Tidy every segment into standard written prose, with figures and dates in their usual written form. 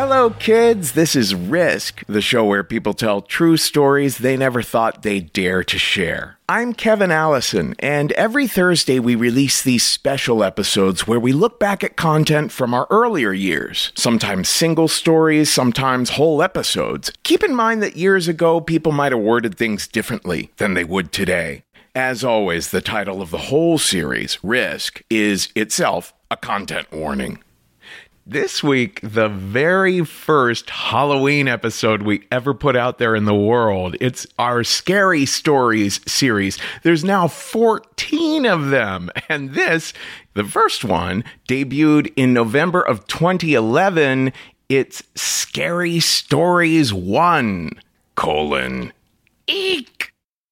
Hello, kids. This is Risk, the show where people tell true stories they never thought they'd dare to share. I'm Kevin Allison, and every Thursday we release these special episodes where we look back at content from our earlier years. Sometimes single stories, sometimes whole episodes. Keep in mind that years ago, people might have worded things differently than they would today. As always, the title of the whole series, Risk, is itself a content warning. This week, the very first Halloween episode we ever put out there in the world. It's our Scary Stories series. There's now 14 of them. And this, the first one, debuted in November of 2011. It's Scary Stories 1, Eek.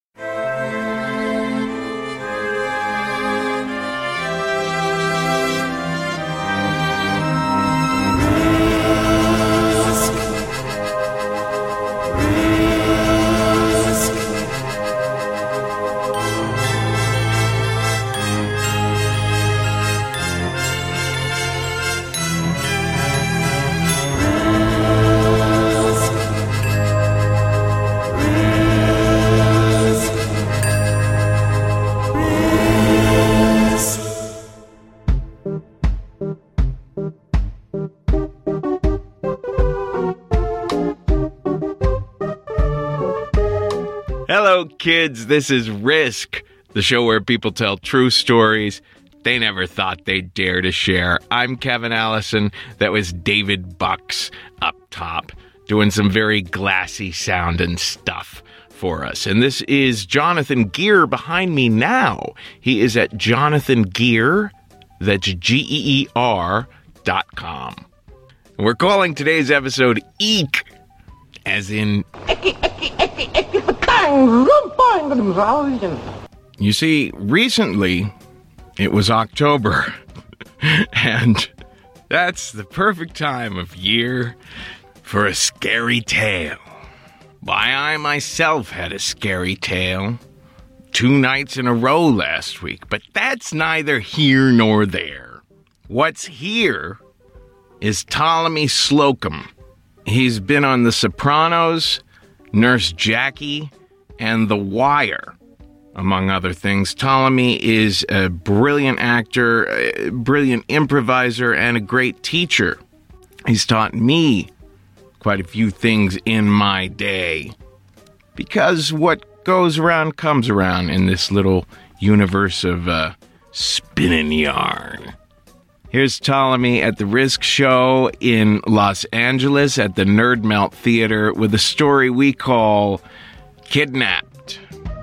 Hello, kids. This is Risk, the show where people tell true stories they never thought they'd dare to share. I'm Kevin Allison. That was David Bucks up top, doing some very glassy sounding stuff for us. And this is Jonathan Geer behind me now. He is at Jonathan Geer, that's GEER.com. And we're calling today's episode Eek, as in... You see, recently, it was October, and that's the perfect time of year for a scary tale. Why, I myself had a scary tale 2 nights in a row last week, but that's neither here nor there. What's here is Ptolemy Slocum. He's been on The Sopranos, Nurse Jackie, and The Wire, among other things. Ptolemy is a brilliant actor, a brilliant improviser, and a great teacher. He's taught me quite a few things in my day. Because what goes around comes around in this little universe of spinning yarn. Here's Ptolemy at the Risk Show in Los Angeles at the Nerd Melt Theater with a story we call Kidnapped.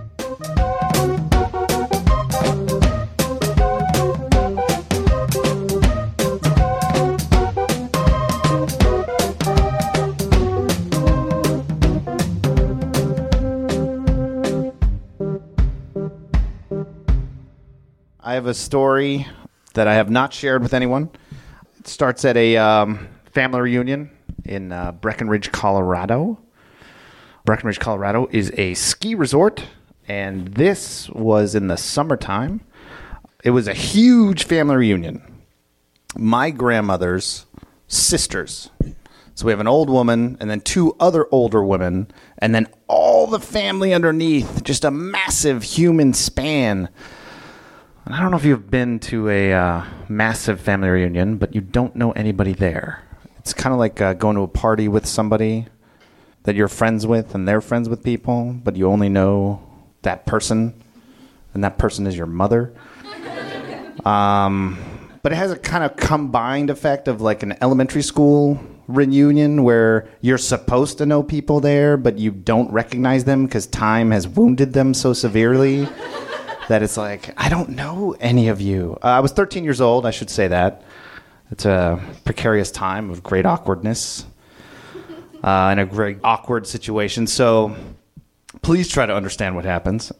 I have a story that I have not shared with anyone. It starts at a family reunion in Breckenridge, Colorado. Breckenridge, Colorado is a ski resort, and this was in the summertime. It was a huge family reunion. My grandmother's sisters. So we have an old woman and then 2 other older women, and then all the family underneath, just a massive human span. And I don't know if you've been to a massive family reunion, but you don't know anybody there. It's kind of like going to a party with somebody that you're friends with and they're friends with people, but you only know that person, and that person is your mother. But it has a kind of combined effect of like an elementary school reunion where you're supposed to know people there, but you don't recognize them because time has wounded them so severely that it's like, I don't know any of you. I was 13 years old, I should say that. It's a precarious time of great awkwardness. In a very awkward situation. So please try to understand what happens.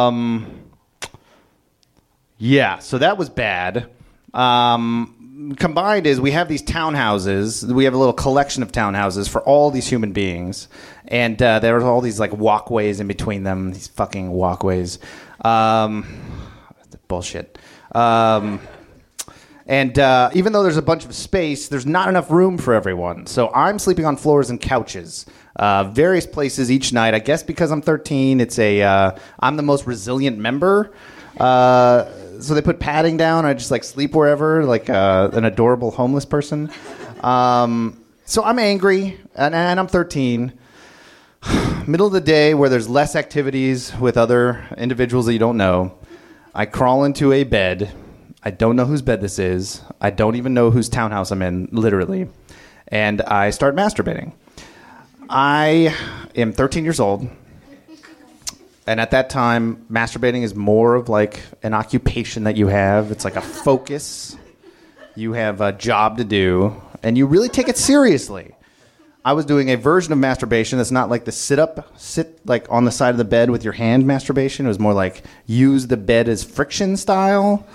Yeah, so that was bad. Combined is we have these townhouses. We have a little collection of townhouses for all these human beings. And there are all these like walkways in between them. These fucking walkways. Bullshit. And even though there's a bunch of space, there's not enough room for everyone. So I'm sleeping on floors and couches, various places each night. I guess because I'm 13, I'm the most resilient member. So they put padding down. I just like sleep wherever, like an adorable homeless person. So I'm angry, and I'm 13. Middle of the day where there's less activities with other individuals that you don't know. I crawl into a bed. I don't know whose bed this is. I don't even know whose townhouse I'm in, literally. And I start masturbating. I am 13 years old. And at that time, masturbating is more of like an occupation that you have. It's like a focus. You have a job to do. And you really take it seriously. I was doing a version of masturbation that's not like the sit like on the side of the bed with your hand masturbation. It was more like use the bed as friction style.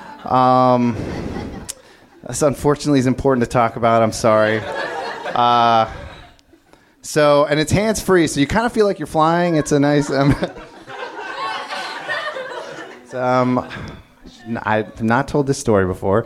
This unfortunately is important to talk about. I'm sorry. And it's hands-free, so you kind of feel like you're flying. It's a nice... I've not told this story before.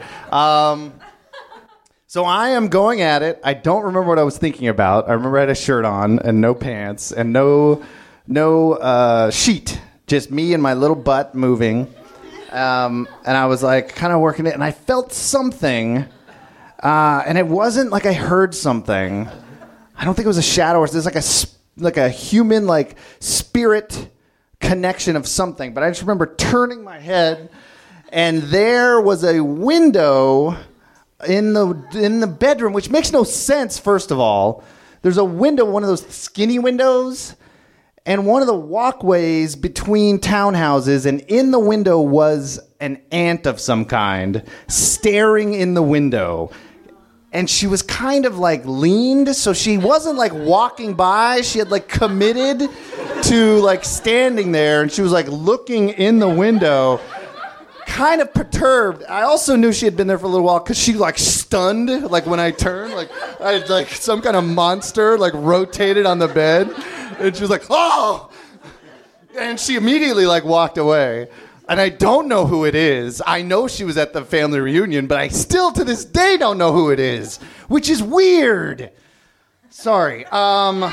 So I am going at it. I don't remember what I was thinking about. I remember I had a shirt on and no pants and no sheet. Just me and my little butt moving. And I was like kind of working it, and I felt something. And it wasn't like I heard something. I don't think it was a shadow, or there's like a human like spirit connection of something. But I just remember turning my head, and there was a window in the bedroom, which makes no sense. First of all, there's a window, one of those skinny windows, and one of the walkways between townhouses, and in the window was an aunt of some kind staring in the window. And she was kind of like leaned, so she wasn't like walking by. She had like committed to like standing there, and she was like looking in the window, kind of perturbed. I also knew she had been there for a little while because she like stunned, like when I turned, like I had like some kind of monster like rotated on the bed, and she was like, "Oh!" And she immediately like walked away. And I don't know who it is. I know she was at the family reunion, but I still to this day don't know who it is, which is weird. Sorry. She had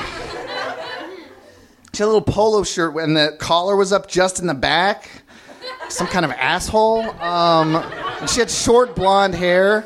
a little polo shirt and the collar was up just in the back. Some kind of asshole. And she had short blonde hair.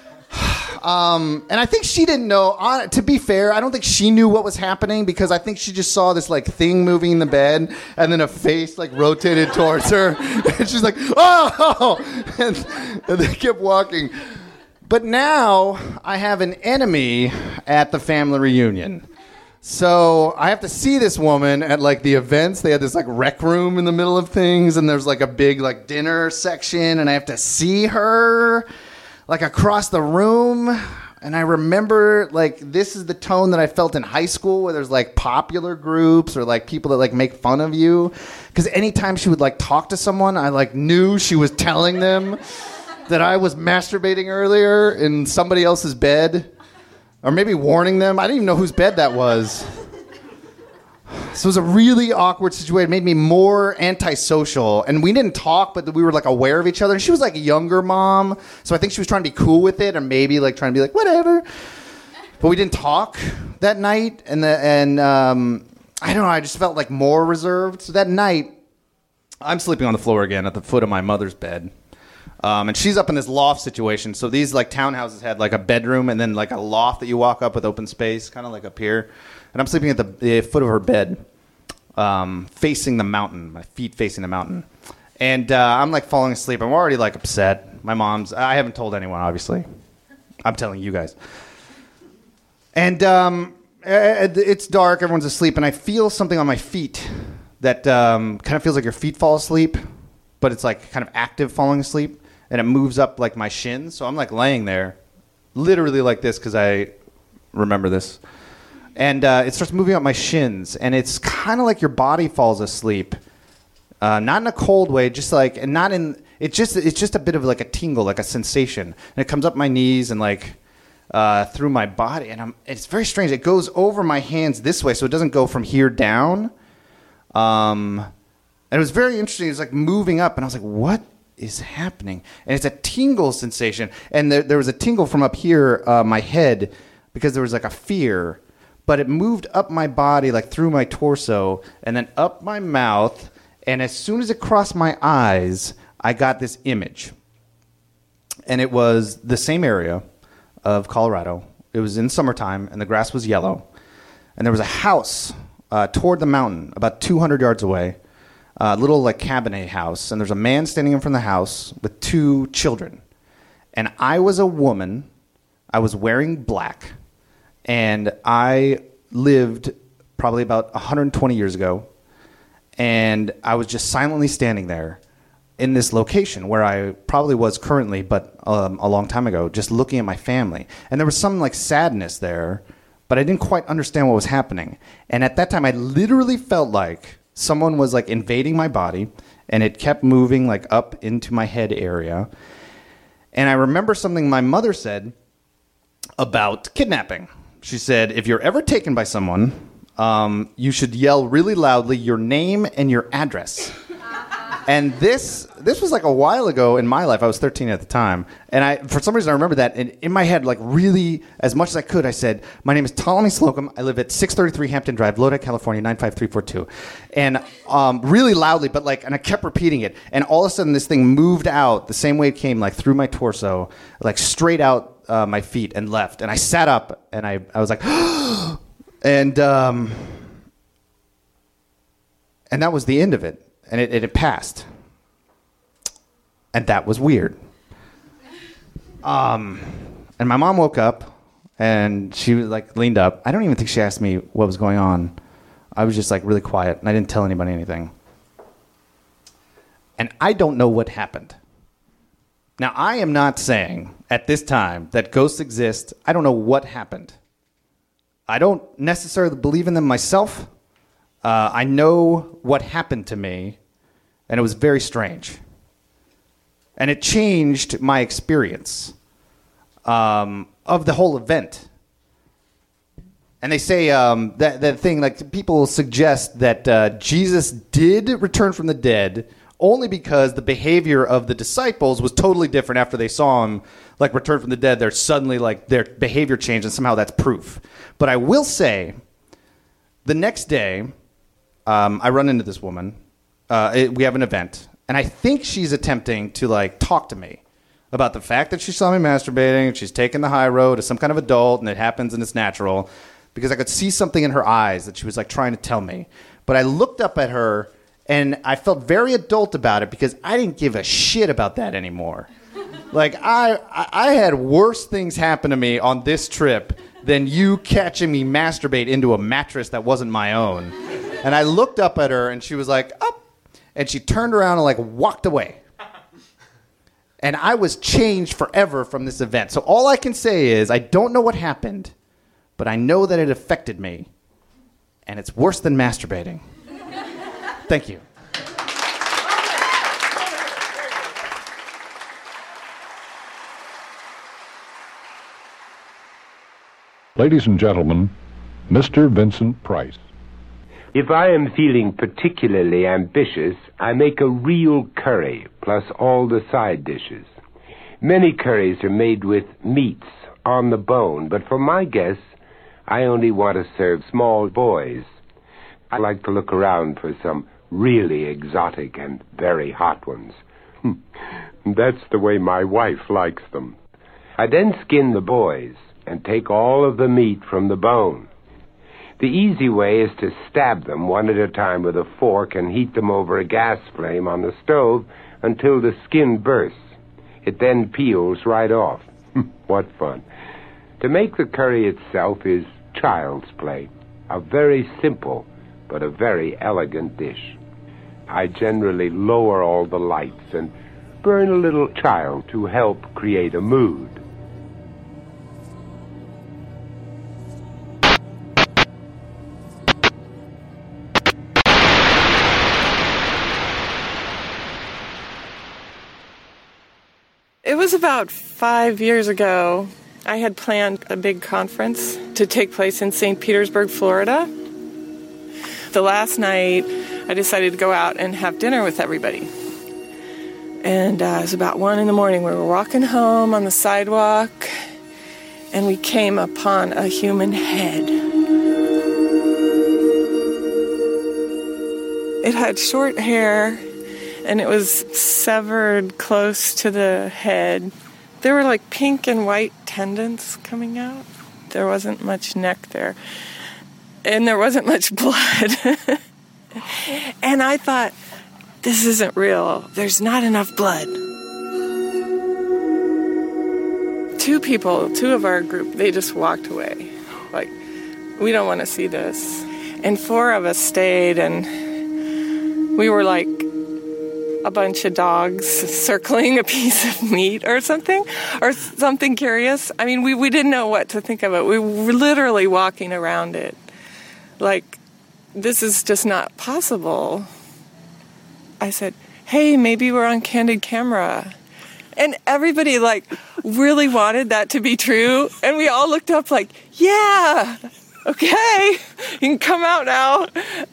And I think she didn't know. To be fair, I don't think she knew what was happening because I think she just saw this like thing moving in the bed and then a face like rotated towards her. And she's like, "Oh!" And they kept walking. But now I have an enemy at the family reunion. So I have to see this woman at like the events. They had this like rec room in the middle of things, and there's like a big like dinner section, and I have to see her like across the room. And I remember like this is the tone that I felt in high school where there's like popular groups or like people that like make fun of you. Because anytime she would like talk to someone, I like knew she was telling them that I was masturbating earlier in somebody else's bed. Or maybe warning them. I didn't even know whose bed that was. So it was a really awkward situation. It made me more antisocial. And we didn't talk, but we were like aware of each other. And she was like a younger mom. So I think she was trying to be cool with it, or maybe like trying to be like, whatever. But we didn't talk that night. And I don't know, I just felt like more reserved. So that night, I'm sleeping on the floor again at the foot of my mother's bed. And she's up in this loft situation. So these like townhouses had like a bedroom and then like a loft that you walk up with open space, kind of like up here. And I'm sleeping at the foot of her bed, facing the mountain, my feet facing the mountain. And I'm like falling asleep. I'm already like upset. I haven't told anyone, obviously. I'm telling you guys. And it's dark. Everyone's asleep. And I feel something on my feet that kind of feels like your feet fall asleep, but it's like kind of active falling asleep. And it moves up like my shins. So I'm like laying there, literally like this because I remember this. And it starts moving up my shins. And it's kind of like your body falls asleep. Not in a cold way, just like, and not in, it's just a bit of like a tingle, like a sensation. And it comes up my knees and like through my body. And it's very strange. It goes over my hands this way. So it doesn't go from here down. And it was very interesting. It was like moving up. And I was like, what is happening? And it's a tingle sensation. And there was a tingle from up here, my head, because there was like a fear. But it moved up my body, like through my torso, and then up my mouth. And as soon as it crossed my eyes, I got this image. And it was the same area of Colorado. It was in summertime, and the grass was yellow. And there was a house toward the mountain, about 200 yards away, a little like cabinet house. And there's a man standing in front of the house with 2 children. And I was a woman. I was wearing black. And I lived probably about 120 years ago. And I was just silently standing there in this location where I probably was currently, but a long time ago, just looking at my family. And there was some like sadness there, but I didn't quite understand what was happening. And at that time, I literally felt like someone was like invading my body, and it kept moving like up into my head area. And I remember something my mother said about kidnapping. She said, if you're ever taken by someone, you should yell really loudly your name and your address. And this was like a while ago in my life. I was 13 at the time. And for some reason, I remember that. And in my head, like really, as much as I could, I said, my name is Ptolemy Slocum. I live at 633 Hampton Drive, Lodi, California, 95342. And really loudly, but like, and I kept repeating it. And all of a sudden, this thing moved out the same way it came, like through my torso, like straight out my feet and left. And I sat up, and I was like, and that was the end of it. And it passed. And that was weird. And my mom woke up, and she was like leaned up. I don't even think she asked me what was going on. I was just like really quiet, and I didn't tell anybody anything. And I don't know what happened. Now, I am not saying at this time that ghosts exist. I don't know what happened. I don't necessarily believe in them myself. I know what happened to me, and it was very strange. And it changed my experience of the whole event. And they say that thing, like people suggest that Jesus did return from the dead only because the behavior of the disciples was totally different after they saw him like return from the dead. They're suddenly like their behavior changed, and somehow that's proof. But I will say, the next day, I run into this woman. We have an event, and I think she's attempting to like talk to me about the fact that she saw me masturbating, and she's taking the high road as some kind of adult, and it happens and it's natural, because I could see something in her eyes that she was like trying to tell me. But I looked up at her, and I felt very adult about it because I didn't give a shit about that anymore. Like I had worse things happen to me on this trip than you catching me masturbate into a mattress that wasn't my own. And I looked up at her, and she was like, up. And she turned around and like walked away. And I was changed forever from this event. So all I can say is I don't know what happened, but I know that it affected me. And it's worse than masturbating. Thank you. Ladies and gentlemen, Mr. Vincent Price. If I am feeling particularly ambitious, I make a real curry, plus all the side dishes. Many curries are made with meats on the bone, but for my guests, I only want to serve small boys. I like to look around for some really exotic and very hot ones. That's the way my wife likes them. I then skin the boys and take all of the meat from the bone. The easy way is to stab them one at a time with a fork and heat them over a gas flame on the stove until the skin bursts. It then peels right off. What fun. To make the curry itself is child's play, a very simple but a very elegant dish. I generally lower all the lights and burn a little child to help create a mood. It was about 5 years ago. I had planned a big conference to take place in St. Petersburg, Florida. The last night, I decided to go out and have dinner with everybody. And it was about 1 a.m. We were walking home on the sidewalk, and we came upon a human head. It had short hair, and it was severed close to the head. There were like pink and white tendons coming out. There wasn't much neck there. And there wasn't much blood. And I thought, this isn't real. There's not enough blood. 2 of our group, they just walked away. Like, we don't want to see this. And 4 of us stayed, and we were like a bunch of dogs circling a piece of meat or something curious. I mean, we didn't know what to think of it. We were literally walking around it. Like, this is just not possible. I said, hey, maybe we're on candid camera. And everybody, like, really wanted that to be true. And we all looked up like, yeah, okay, you can come out now.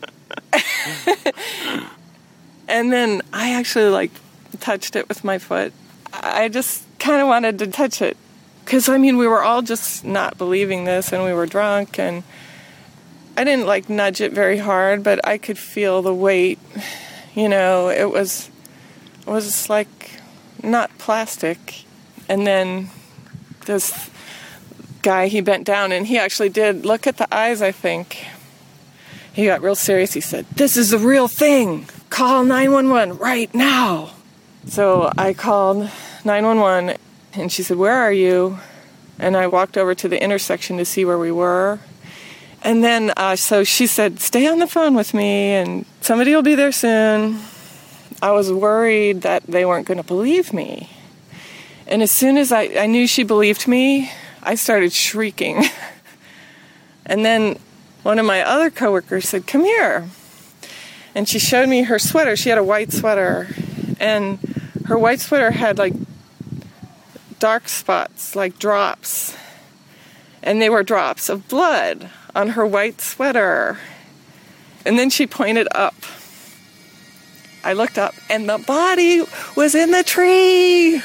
And then I actually, like, touched it with my foot. I just kind of wanted to touch it. Because, I mean, we were all just not believing this, and we were drunk, and I didn't, like, nudge it very hard, but I could feel the weight. You know, it was like not plastic. And then this guy, he bent down, and he actually did look at the eyes, I think. He got real serious. He said, this is the real thing. Call 911 right now. So I called 911, and she said, where are you? And I walked over to the intersection to see where we were. And then, so she said, stay on the phone with me, and somebody will be there soon. I was worried that they weren't going to believe me. And as soon as I knew she believed me, I started shrieking. And then one of my other coworkers said, come here. And she showed me her sweater. She had a white sweater. And her white sweater had, like, dark spots, like drops. And they were drops of blood on her white sweater. And then she pointed up. I looked up, and the body was in the tree.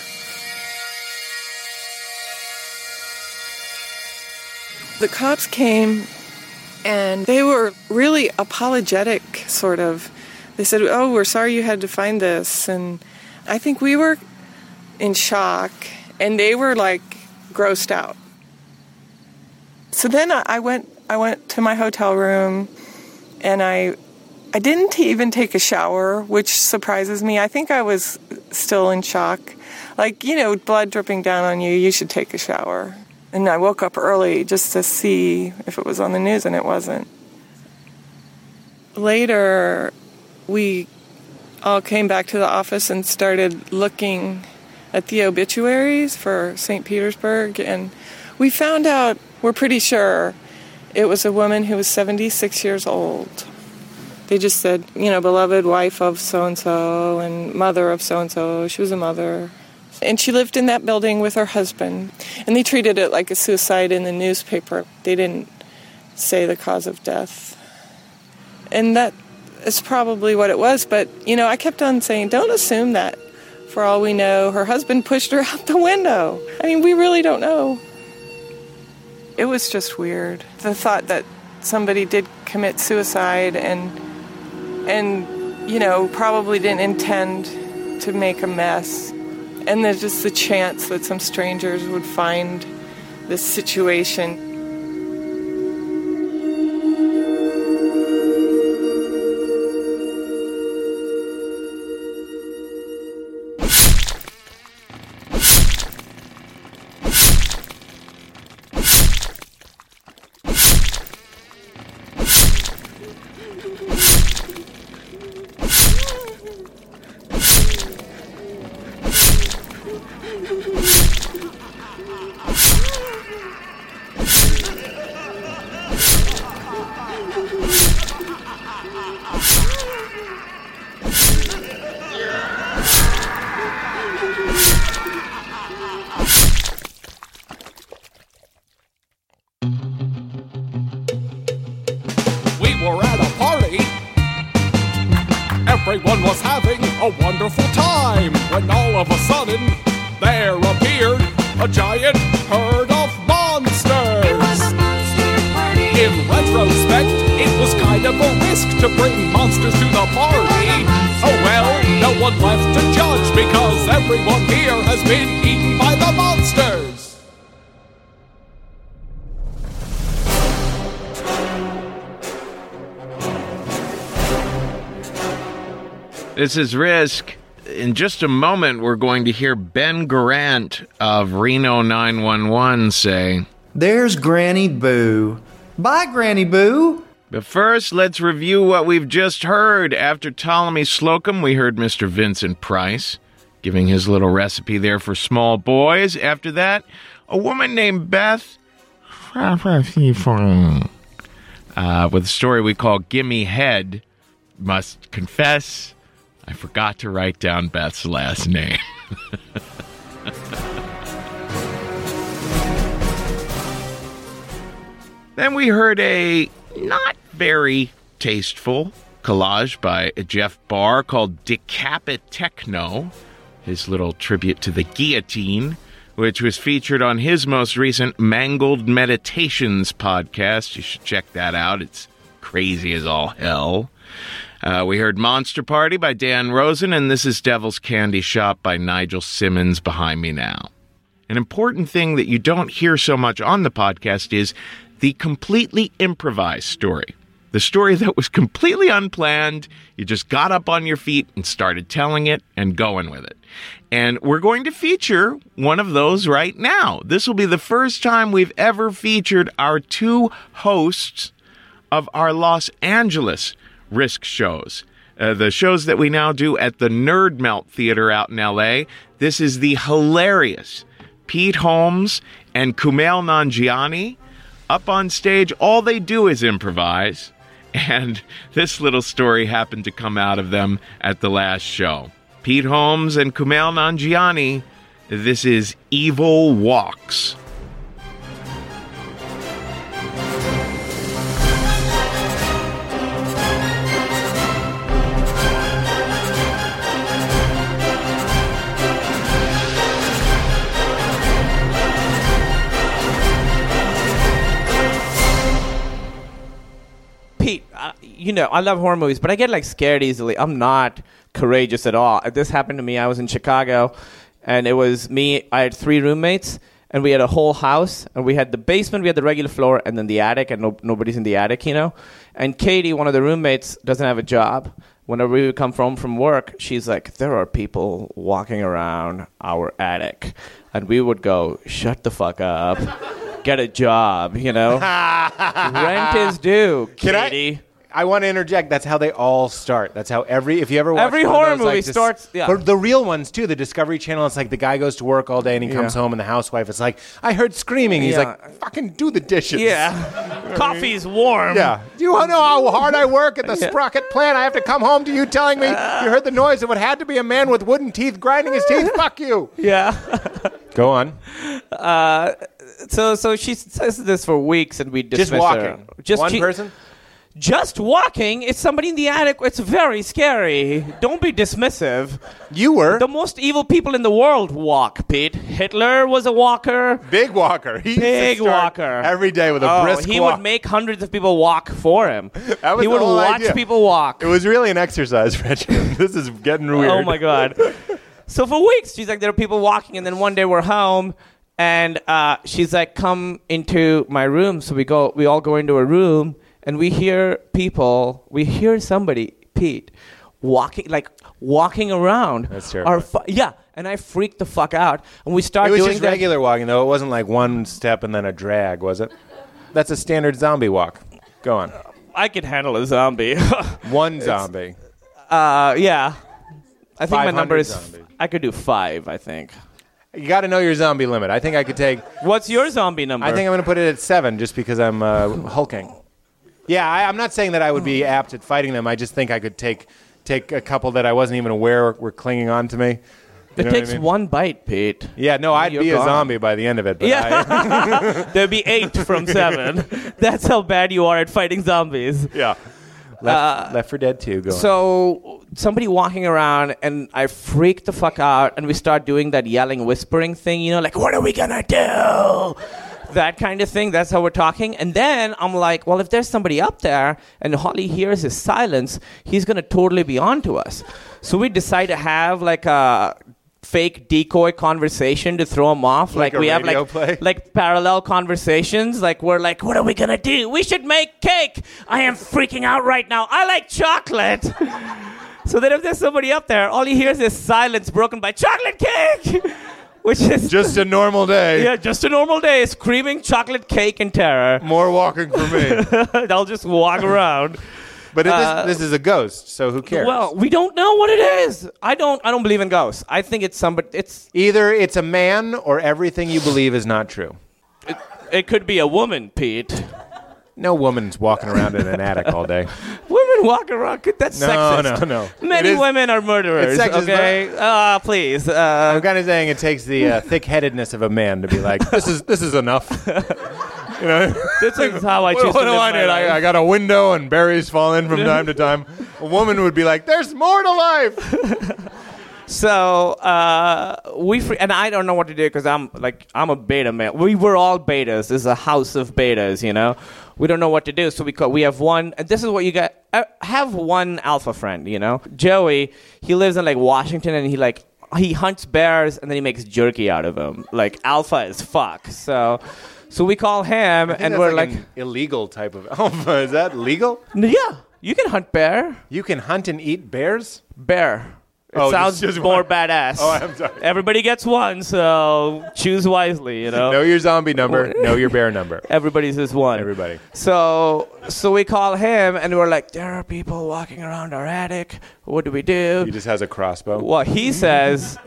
The cops came, and they were really apologetic, sort of. They said, oh, we're sorry you had to find this. And I think we were in shock, and they were, like, grossed out. So then I went to my hotel room, and I didn't even take a shower, which surprises me. I think I was still in shock. Like, you know, blood dripping down on you, you should take a shower. And I woke up early just to see if it was on the news, and it wasn't. Later, we all came back to the office and started looking at the obituaries for St. Petersburg, and we found out, we're pretty sure, it was a woman who was 76 years old. They just said, you know, beloved wife of so-and-so and mother of so-and-so. She was a mother. And she lived in that building with her husband. And they treated it like a suicide in the newspaper. They didn't say the cause of death. And that is probably what it was. But, you know, I kept on saying, don't assume that. For all we know, her husband pushed her out the window. I mean, we really don't know. It was just weird. The thought that somebody did commit suicide and you know, probably didn't intend to make a mess. And there's just the chance that some strangers would find this situation. Everyone was having a wonderful time when all all of a sudden, there appeared a giant herd of monsters. It was a monster party. In retrospect, it was kind of a risk to bring monsters to the party. Oh well, no one left to judge because everyone here has been eaten by the monsters. This is Risk. In just a moment, we're going to hear Ben Garant of Reno 911 say, There's Granny Boo. Bye, Granny Boo. but first, let's review what we've just heard. After Ptolemy Slocum, we heard Mr. Vincent Price giving his little recipe there for small boys. After that, a woman named Beth with a story we call Gimme Head. Must confess, I forgot to write down Beth's last name. Then we heard a not very tasteful collage by Jeff Barr called Decapit Techno, his little tribute to the guillotine, which was featured on his most recent Mangled Meditations podcast. You should check that out. It's crazy as all hell. We heard Monster Party by Dan Rosen, and This is Devil's Candy Shop by Nigel Simmons behind me now. An important thing that you don't hear so much on the podcast is the completely improvised story. The story that was completely unplanned. You just got up on your feet and started telling it and going with it. And we're going to feature one of those right now. This will be the first time we've ever featured our two hosts of our Los Angeles Risk shows. The shows that we now do at the Nerd Melt Theater out in L.A. This is the hilarious Pete Holmes and Kumail Nanjiani. Up on stage, all they do is improvise. And this little story happened to come out of them at the last show. Pete Holmes and Kumail Nanjiani. This is Evil Walks. Pete, I love horror movies, but I get scared easily. I'm not courageous at all. This happened to me. I was in Chicago, and it was me. I had 3 roommates, and we had a whole house, and we had the basement, we had the regular floor, and then the attic, and nobody's in the attic, And Katie, one of the roommates, doesn't have a job. Whenever we would come home from work, she's like, there are people walking around our attic. And we would go, shut the fuck up. Get a job, Rent is due, Katie. I want to interject. That's how they all start. That's how if you ever watch every horror movie starts. Yeah. But the real ones too. The Discovery Channel. It's like the guy goes to work all day and he comes home and the housewife is like, I heard screaming. He's like, fucking do the dishes. Yeah. Coffee's warm. Yeah. Do you know how hard I work at the Sprocket plant? I have to come home to you telling me you heard the noise of what had to be a man with wooden teeth grinding his teeth. Fuck you. Yeah. Go on. So she says this for weeks, and we dismiss just walking. her. Just one person. Just walking. It's somebody in the attic. It's very scary. Don't be dismissive. You were. The most evil people in the world walk, Pete. Hitler was a walker. Big walker. Big walker. Every day with a brisk walk. He would make hundreds of people walk for him. That was he would watch idea. People walk. It was really an exercise, Reginald. This is getting weird. Oh, my God. So for weeks, she's like, there are people walking, and then one day we're home, and she's like, come into my room. So we all go into a room, and we hear somebody, Pete, walking around. That's terrible. And I freaked the fuck out. And we start doing doing It was just regular walking, though. It wasn't like one step and then a drag, was it? That's a standard zombie walk. Go on. I could handle a zombie. One zombie. Yeah. I think my number is... zombies. I could do 5, I think. You got to know your zombie limit. I think I could take... What's your zombie number? I think I'm going to put it at 7 just because I'm hulking. Yeah, I'm not saying that I would be apt at fighting them. I just think I could take a couple that I wasn't even aware were clinging on to me. It takes one bite, Pete. Yeah, no, I'd be a zombie by the end of it. But There'd be 8 from 7. That's how bad you are at fighting zombies. Yeah. Left 4 Dead 2. Go on. So somebody walking around, and I freak the fuck out, and we start doing that yelling, whispering thing, you know, like, what are we gonna do? That kind of thing. That's how we're talking. And then I'm like, well, if there's somebody up there and all he hears is silence, he's gonna totally be onto us. So we decide to have like a fake decoy conversation to throw him off. Like a we have radio play? like parallel conversations. Like we're like, what are we gonna do? We should make cake. I am freaking out right now. I like chocolate. So then if there's somebody up there, all he hears is silence broken by chocolate cake. Which is just a normal day. Yeah, just a normal day. Screaming chocolate cake in terror. More walking for me. I'll just walk around. But this is a ghost, so who cares? Well, we don't know what it is. I don't believe in ghosts. I think it's somebody. It's either it's a man or everything you believe is not true. It could be a woman, Pete. No woman's walking around in an attic all day. Women walk around. That's sexist. No. Many women are murderers. It's sexist, okay, please. I'm kind of saying it takes the thick-headedness of a man to be like, this is enough. You know, this is how I choose to live my life. I got a window and berries fall in from time to time. A woman would be like, there's more to life. So and I don't know what to do because I'm a beta male. We were all betas. This is a house of betas, you know. We don't know what to do, so we have one. And this is what you got. Have one alpha friend, you know. Joey, he lives in like Washington, and he hunts bears, and then he makes jerky out of them. Like alpha as fuck. So we call him, and we're like an illegal type of alpha. Is that legal? Yeah, you can hunt bear. You can hunt and eat bears? Bear. It sounds just more badass. Oh, I'm sorry. Everybody gets one, so choose wisely, you know. Know your zombie number, know your bear number. Everybody's is one. Everybody. So we call him, and we're like, there are people walking around our attic. What do we do? He just has a crossbow. Well, he says,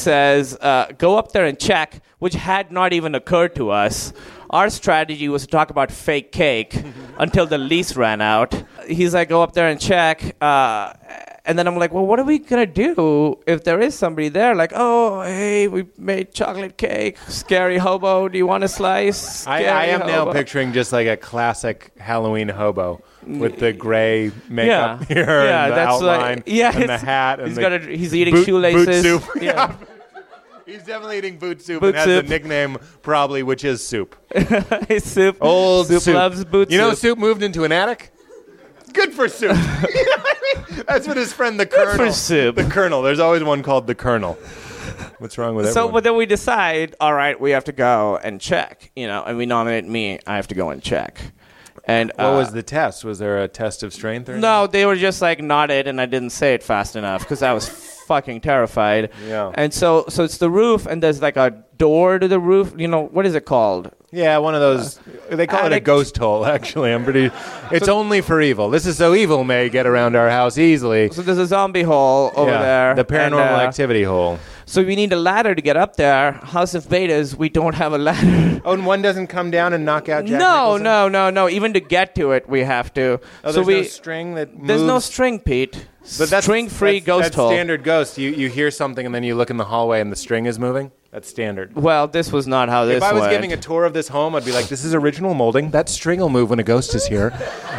go up there and check, which had not even occurred to us. Our strategy was to talk about fake cake until the lease ran out. He's like, go up there and check. And then I'm like, well, what are we going to do if there is somebody there? Like, oh, hey, we made chocolate cake. Scary hobo. Do you want a slice? I am now picturing just like a classic Halloween hobo with the gray makeup here and the outline and the hat. And he's eating shoelaces. Boot soup. Yeah. He's definitely eating boot soup and has a nickname probably, which is Soup. Hey, Soup. Old Soup loves boot soup. You know Soup moved into an attic? Good for Soup. You know what I mean? That's what his friend the Colonel. Good for Soup. The Colonel. There's always one called the Colonel. What's wrong with everyone? So, but then we decide, all right, we have to go and check, you know, and we nominate me. I have to go and check. And what was the test? Was there a test of strength or anything? No, they were just like nodded, and I didn't say it fast enough because I was fucking terrified. Yeah. And so it's the roof, and there's like a door to the roof. You know, what is it called? Yeah, one of those. They call it a ghost hole, actually. It's only for evil. This is so evil may get around our house easily. So there's a zombie hole over there. The paranormal activity hole. So we need a ladder to get up there. House of Betas, we don't have a ladder. Oh, and one doesn't come down and knock out Jack Nicholson? No. Even to get to it, we have to. Oh, there's no string that moves? There's no string, Pete. But that's string-free ghost hole. That's standard ghost. You hear something and then you look in the hallway and the string is moving. That's standard. Well, this was not how this went. If I was giving a tour of this home, I'd be like, this is original molding. That string will move when a ghost is here.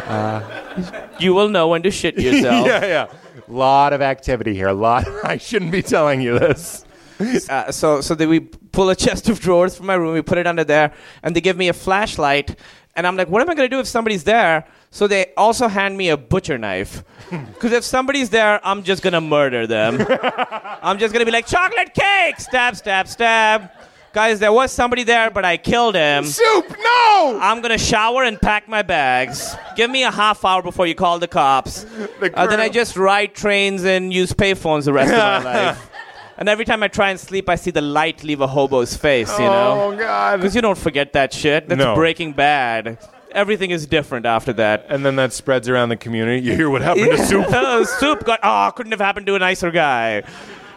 You will know when to shit yourself. Yeah. Lot of activity here. I shouldn't be telling you this. So we pull a chest of drawers from my room, we put it under there, and they give me a flashlight, and I'm like, what am I going to do if somebody's there? So they also hand me a butcher knife, because if somebody's there, I'm just going to murder them. I'm just going to be like, chocolate cake! Stab, stab, stab. Guys, there was somebody there, but I killed him. Soup, no! I'm going to shower and pack my bags. Give me a half hour before you call the cops. Then I just ride trains and use payphones the rest of my life. And every time I try and sleep, I see the light leave a hobo's face, you know? Oh, God. Because you don't forget that shit. That's Breaking Bad. Everything is different after that. And then that spreads around the community. You hear what happened to Soup? Soup couldn't have happened to a nicer guy.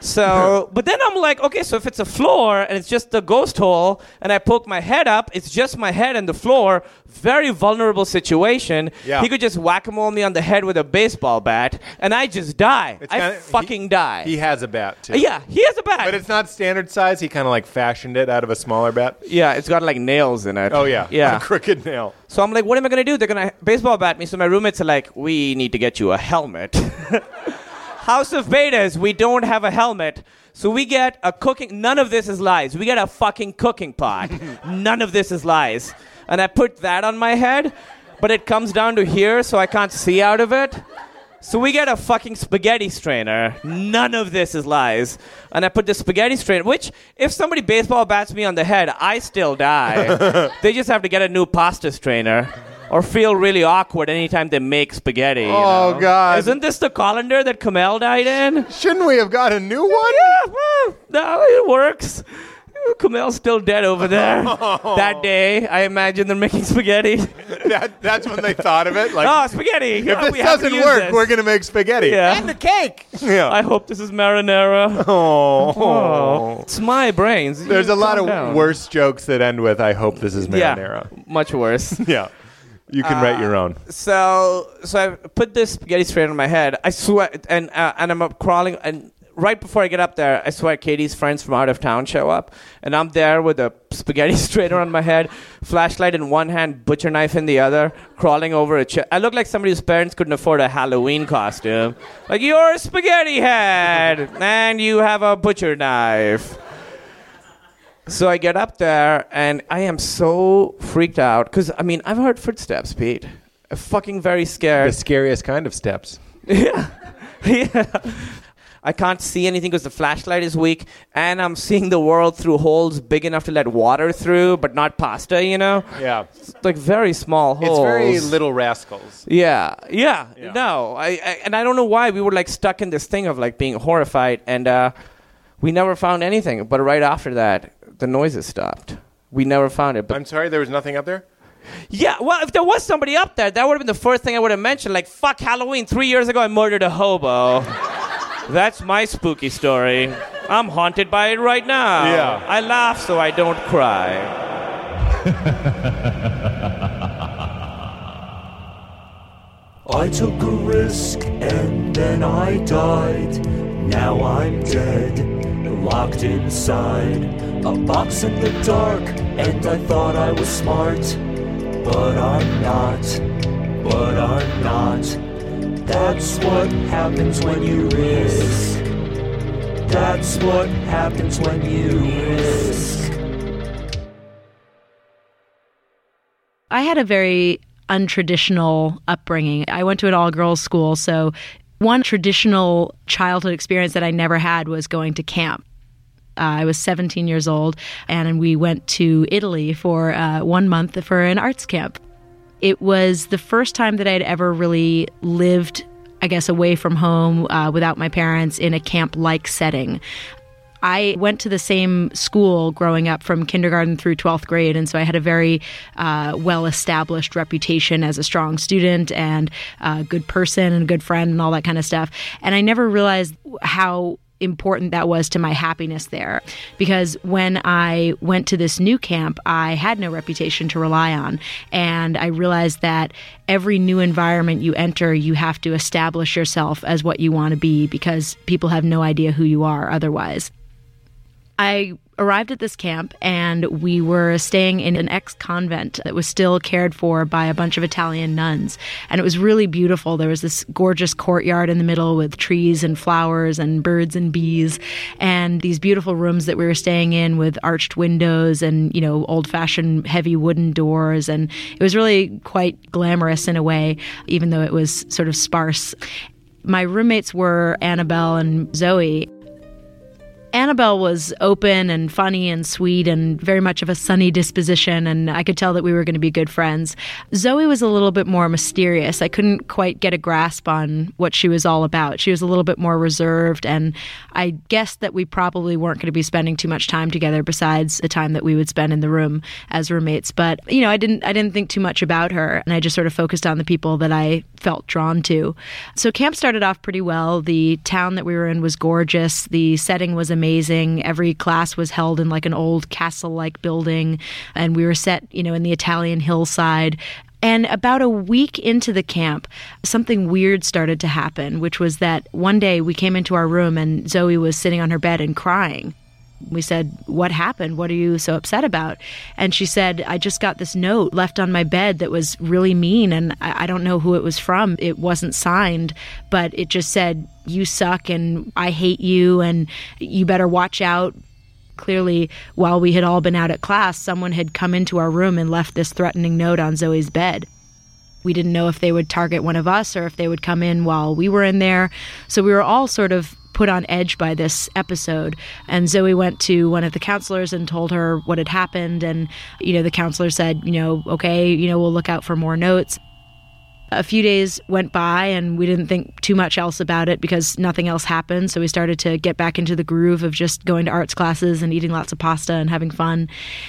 So, but then I'm like, okay, so if it's a floor and it's just a ghost hole and I poke my head up, it's just my head and the floor, very vulnerable situation. Yeah. He could just whack-a-mole me on the head with a baseball bat and I just die. I die. He has a bat, too. Yeah, he has a bat. But it's not standard size. He kind of like fashioned it out of a smaller bat. Yeah, it's got like nails in it. Oh, yeah. Yeah. A crooked nail. So I'm like, what am I going to do? They're going to baseball bat me. So my roommates are like, we need to get you a helmet. House of Betas, we don't have a helmet. So we get a cooking, none of this is lies. We get a fucking cooking pot. None of this is lies. And I put that on my head, but it comes down to here, so I can't see out of it. So we get a fucking spaghetti strainer. None of this is lies. And I put the spaghetti strainer, which, if somebody baseball bats me on the head, I still die. They just have to get a new pasta strainer. Or feel really awkward anytime they make spaghetti. Oh, God. Isn't this the colander that Kamel died in? Shouldn't we have got a new one? Yeah, well, no, it works. Kamel's still dead over there. That day, I imagine they're making spaghetti. That's when they thought of it. Like, oh, spaghetti. If this doesn't work, we're going to make spaghetti. Yeah. And the cake. Yeah. I hope this is marinara. Oh. It's my brains. There's a lot of down. worse jokes that end with, I hope this is marinara. Yeah, much worse. Yeah. You can write your own. So I put this spaghetti strainer on my head. I sweat, and I'm up crawling. And right before I get up there, I swear Katie's friends from out of town show up, and I'm there with a spaghetti strainer on my head, flashlight in one hand, butcher knife in the other, crawling over a chair. I look like somebody whose parents couldn't afford a Halloween costume. Like, you're a spaghetti head, and you have a butcher knife. So I get up there, and I am so freaked out. Because, I mean, I've heard footsteps, Pete. I'm fucking very scared. The scariest kind of steps. Yeah. I can't see anything because the flashlight is weak, and I'm seeing the world through holes big enough to let water through, but not pasta, you know? Yeah. It's like very small holes. It's very Little Rascals. Yeah. No. And I don't know why. We were, like, stuck in this thing of, like, being horrified, and we never found anything. But right after that, the noises stopped. We never found it. But I'm sorry, there was nothing up there? Yeah, well, if there was somebody up there, that would have been the first thing I would have mentioned. Like, fuck Halloween. 3 years ago, I murdered a hobo. That's my spooky story. I'm haunted by it right now. Yeah. I laugh so I don't cry. I took a risk and then I died. Now I'm dead, locked inside a box in the dark, and I thought I was smart, but I'm not, That's what happens when you risk. That's what happens when you risk. I had a very untraditional upbringing. I went to an all-girls school, so one traditional childhood experience that I never had was going to camp. I was 17 years old, and we went to Italy for 1 month for an arts camp. It was the first time that I'd ever really lived, I guess, away from home without my parents in a camp-like setting. I went to the same school growing up from kindergarten through 12th grade, and so I had a very well-established reputation as a strong student and a good person and a good friend and all that kind of stuff. And I never realized how important that was to my happiness there, because when I went to this new camp, I had no reputation to rely on, and I realized that every new environment you enter, you have to establish yourself as what you want to be, because people have no idea who you are otherwise. I arrived at this camp, and we were staying in an ex-convent that was still cared for by a bunch of Italian nuns. And it was really beautiful. There was this gorgeous courtyard in the middle with trees and flowers and birds and bees, and these beautiful rooms that we were staying in with arched windows and, you know, old-fashioned heavy wooden doors. And it was really quite glamorous in a way, even though it was sort of sparse. My roommates were Annabelle and Zoe. Annabelle was open and funny and sweet and very much of a sunny disposition, and I could tell that we were going to be good friends. Zoe was a little bit more mysterious. I couldn't quite get a grasp on what she was all about. She was a little bit more reserved, and I guessed that we probably weren't going to be spending too much time together besides the time that we would spend in the room as roommates. But, I didn't think too much about her, and I just sort of focused on the people that I felt drawn to. So camp started off pretty well. The town that we were in was gorgeous. The setting was amazing. Every class was held in like an old castle-like building, and we were set, in the Italian hillside. And about a week into the camp, something weird started to happen, which was that one day we came into our room and Zoe was sitting on her bed and crying. We said, "What happened? What are you so upset about?" And she said, "I just got this note left on my bed that was really mean, and I don't know who it was from. It wasn't signed, but it just said, 'You suck, and I hate you, and you better watch out.'" Clearly, while we had all been out at class, someone had come into our room and left this threatening note on Zoe's bed. We didn't know if they would target one of us or if they would come in while we were in there. So we were all sort of put on edge by this episode. And Zoe went to one of the counselors and told her what had happened. And, the counselor said, okay, we'll look out for more notes. A few days went by and we didn't think too much else about it because nothing else happened. So we started to get back into the groove of just going to arts classes and eating lots of pasta and having fun.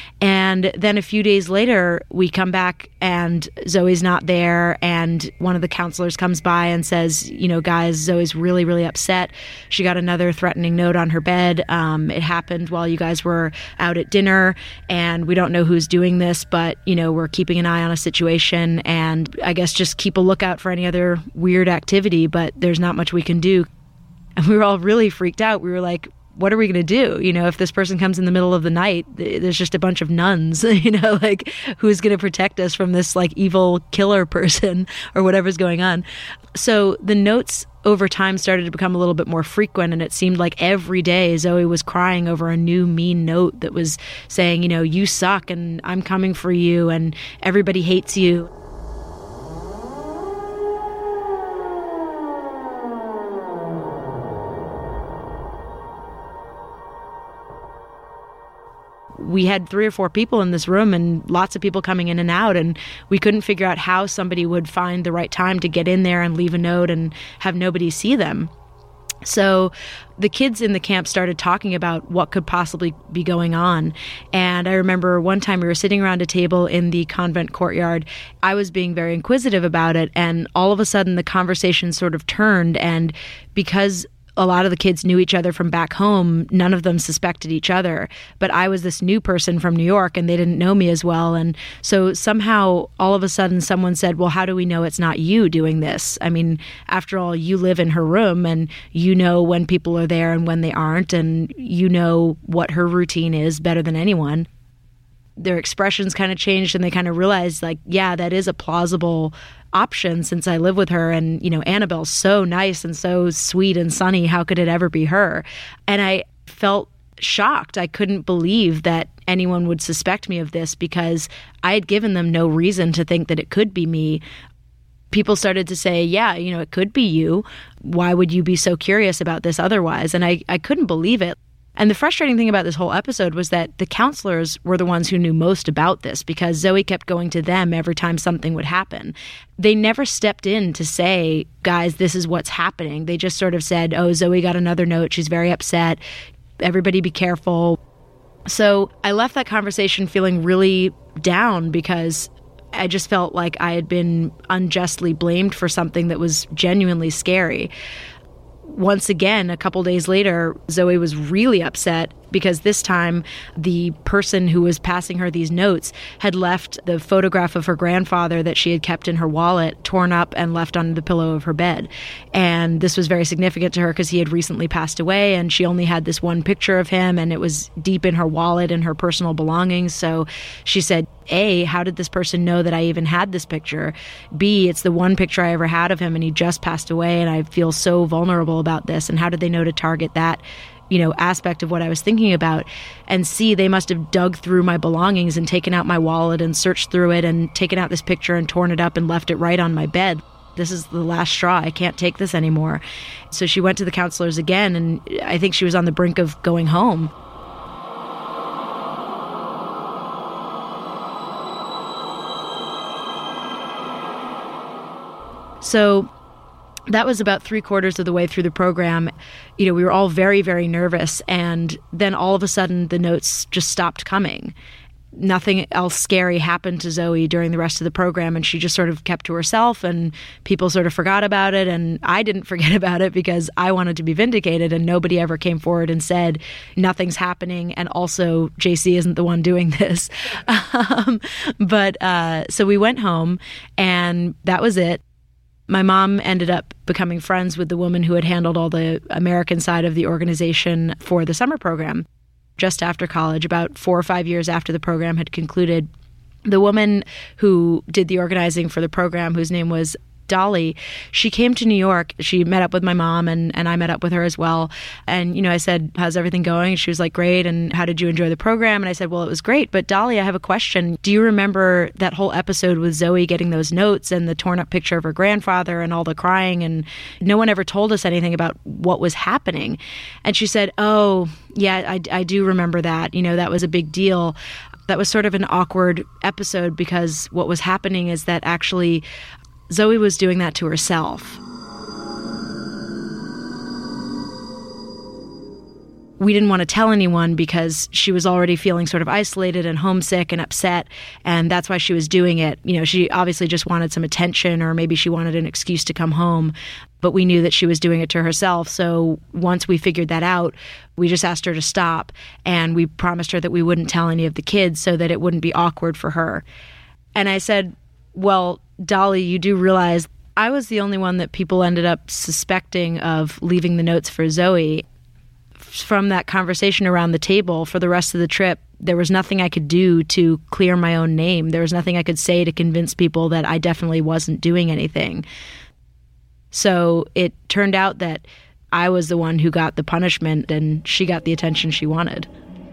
And then a few days later, we come back and Zoe's not there. And one of the counselors comes by and says, guys, Zoe's really, really upset. She got another threatening note on her bed. It happened while you guys were out at dinner, and we don't know who's doing this, but, we're keeping an eye on a situation, and I guess just keep a lookout for any other weird activity, but there's not much we can do. And we were all really freaked out. We were like, what are we going to do? If this person comes in the middle of the night, there's just a bunch of nuns, who's going to protect us from this evil killer person or whatever's going on. So the notes over time started to become a little bit more frequent, and it seemed like every day Zoe was crying over a new mean note that was saying, you suck and I'm coming for you and everybody hates you. We had 3 or 4 people in this room and lots of people coming in and out, and we couldn't figure out how somebody would find the right time to get in there and leave a note and have nobody see them. So the kids in the camp started talking about what could possibly be going on. And I remember one time we were sitting around a table in the convent courtyard. I was being very inquisitive about it, and all of a sudden the conversation sort of turned, and because a lot of the kids knew each other from back home, none of them suspected each other. But I was this new person from New York and they didn't know me as well. And so somehow all of a sudden someone said, well, how do we know it's not you doing this? I mean, after all, you live in her room and you know when people are there and when they aren't, and you know what her routine is better than anyone. Their expressions kind of changed and they kind of realized, like, yeah, that is a plausible option since I live with her, and, you know, Annabelle's so nice and so sweet and sunny. How could it ever be her? And I felt shocked. I couldn't believe that anyone would suspect me of this because I had given them no reason to think that it could be me. People started to say, yeah, you know, it could be you. Why would you be so curious about this otherwise? And I couldn't believe it. And the frustrating thing about this whole episode was that the counselors were the ones who knew most about this because Zoe kept going to them every time something would happen. They never stepped in to say, guys, this is what's happening. They just sort of said, oh, Zoe got another note. She's very upset. Everybody be careful. So I left that conversation feeling really down because I just felt like I had been unjustly blamed for something that was genuinely scary. Once again, a couple days later, Zoe was really upset because this time the person who was passing her these notes had left the photograph of her grandfather that she had kept in her wallet torn up and left on the pillow of her bed. And this was very significant to her because he had recently passed away and she only had this one picture of him and it was deep in her wallet and her personal belongings. So she said, A, how did this person know that I even had this picture? B, it's the one picture I ever had of him and he just passed away and I feel so vulnerable about this. And how did they know to target that, you know, aspect of what I was thinking about? And C, they must have dug through my belongings and taken out my wallet and searched through it and taken out this picture and torn it up and left it right on my bed. this is the last straw. I can't take this anymore. So she went to the counselors again, and I think she was on the brink of going home. So that was about 3/4 of the way through the program. We were all very, very nervous. And then all of a sudden, the notes just stopped coming. Nothing else scary happened to Zoe during the rest of the program. And she just sort of kept to herself, and people sort of forgot about it. And I didn't forget about it because I wanted to be vindicated, and nobody ever came forward and said, nothing's happening. And also, JC isn't the one doing this. So we went home, and that was it. My mom ended up becoming friends with the woman who had handled all the American side of the organization for the summer program just after college, about 4 or 5 years after the program had concluded. The woman who did the organizing for the program, whose name was Dolly, she came to New York. She met up with my mom, and I met up with her as well. And, I said, how's everything going? And she was like, great. And how did you enjoy the program? And I said, well, it was great. But Dolly, I have a question. Do you remember that whole episode with Zoe getting those notes and the torn up picture of her grandfather and all the crying? And no one ever told us anything about what was happening. And she said, oh, yeah, I do remember that. That was a big deal. That was sort of an awkward episode because what was happening is that actually Zoe was doing that to herself. We didn't want to tell anyone because she was already feeling sort of isolated and homesick and upset, and that's why she was doing it. She obviously just wanted some attention, or maybe she wanted an excuse to come home, but we knew that she was doing it to herself. So once we figured that out, we just asked her to stop, and we promised her that we wouldn't tell any of the kids so that it wouldn't be awkward for her. And I said, well, Dolly, you do realize I was the only one that people ended up suspecting of leaving the notes for Zoe. From that conversation around the table for the rest of the trip, there was nothing I could do to clear my own name. There was nothing I could say to convince people that I definitely wasn't doing anything. So it turned out that I was the one who got the punishment, and she got the attention she wanted.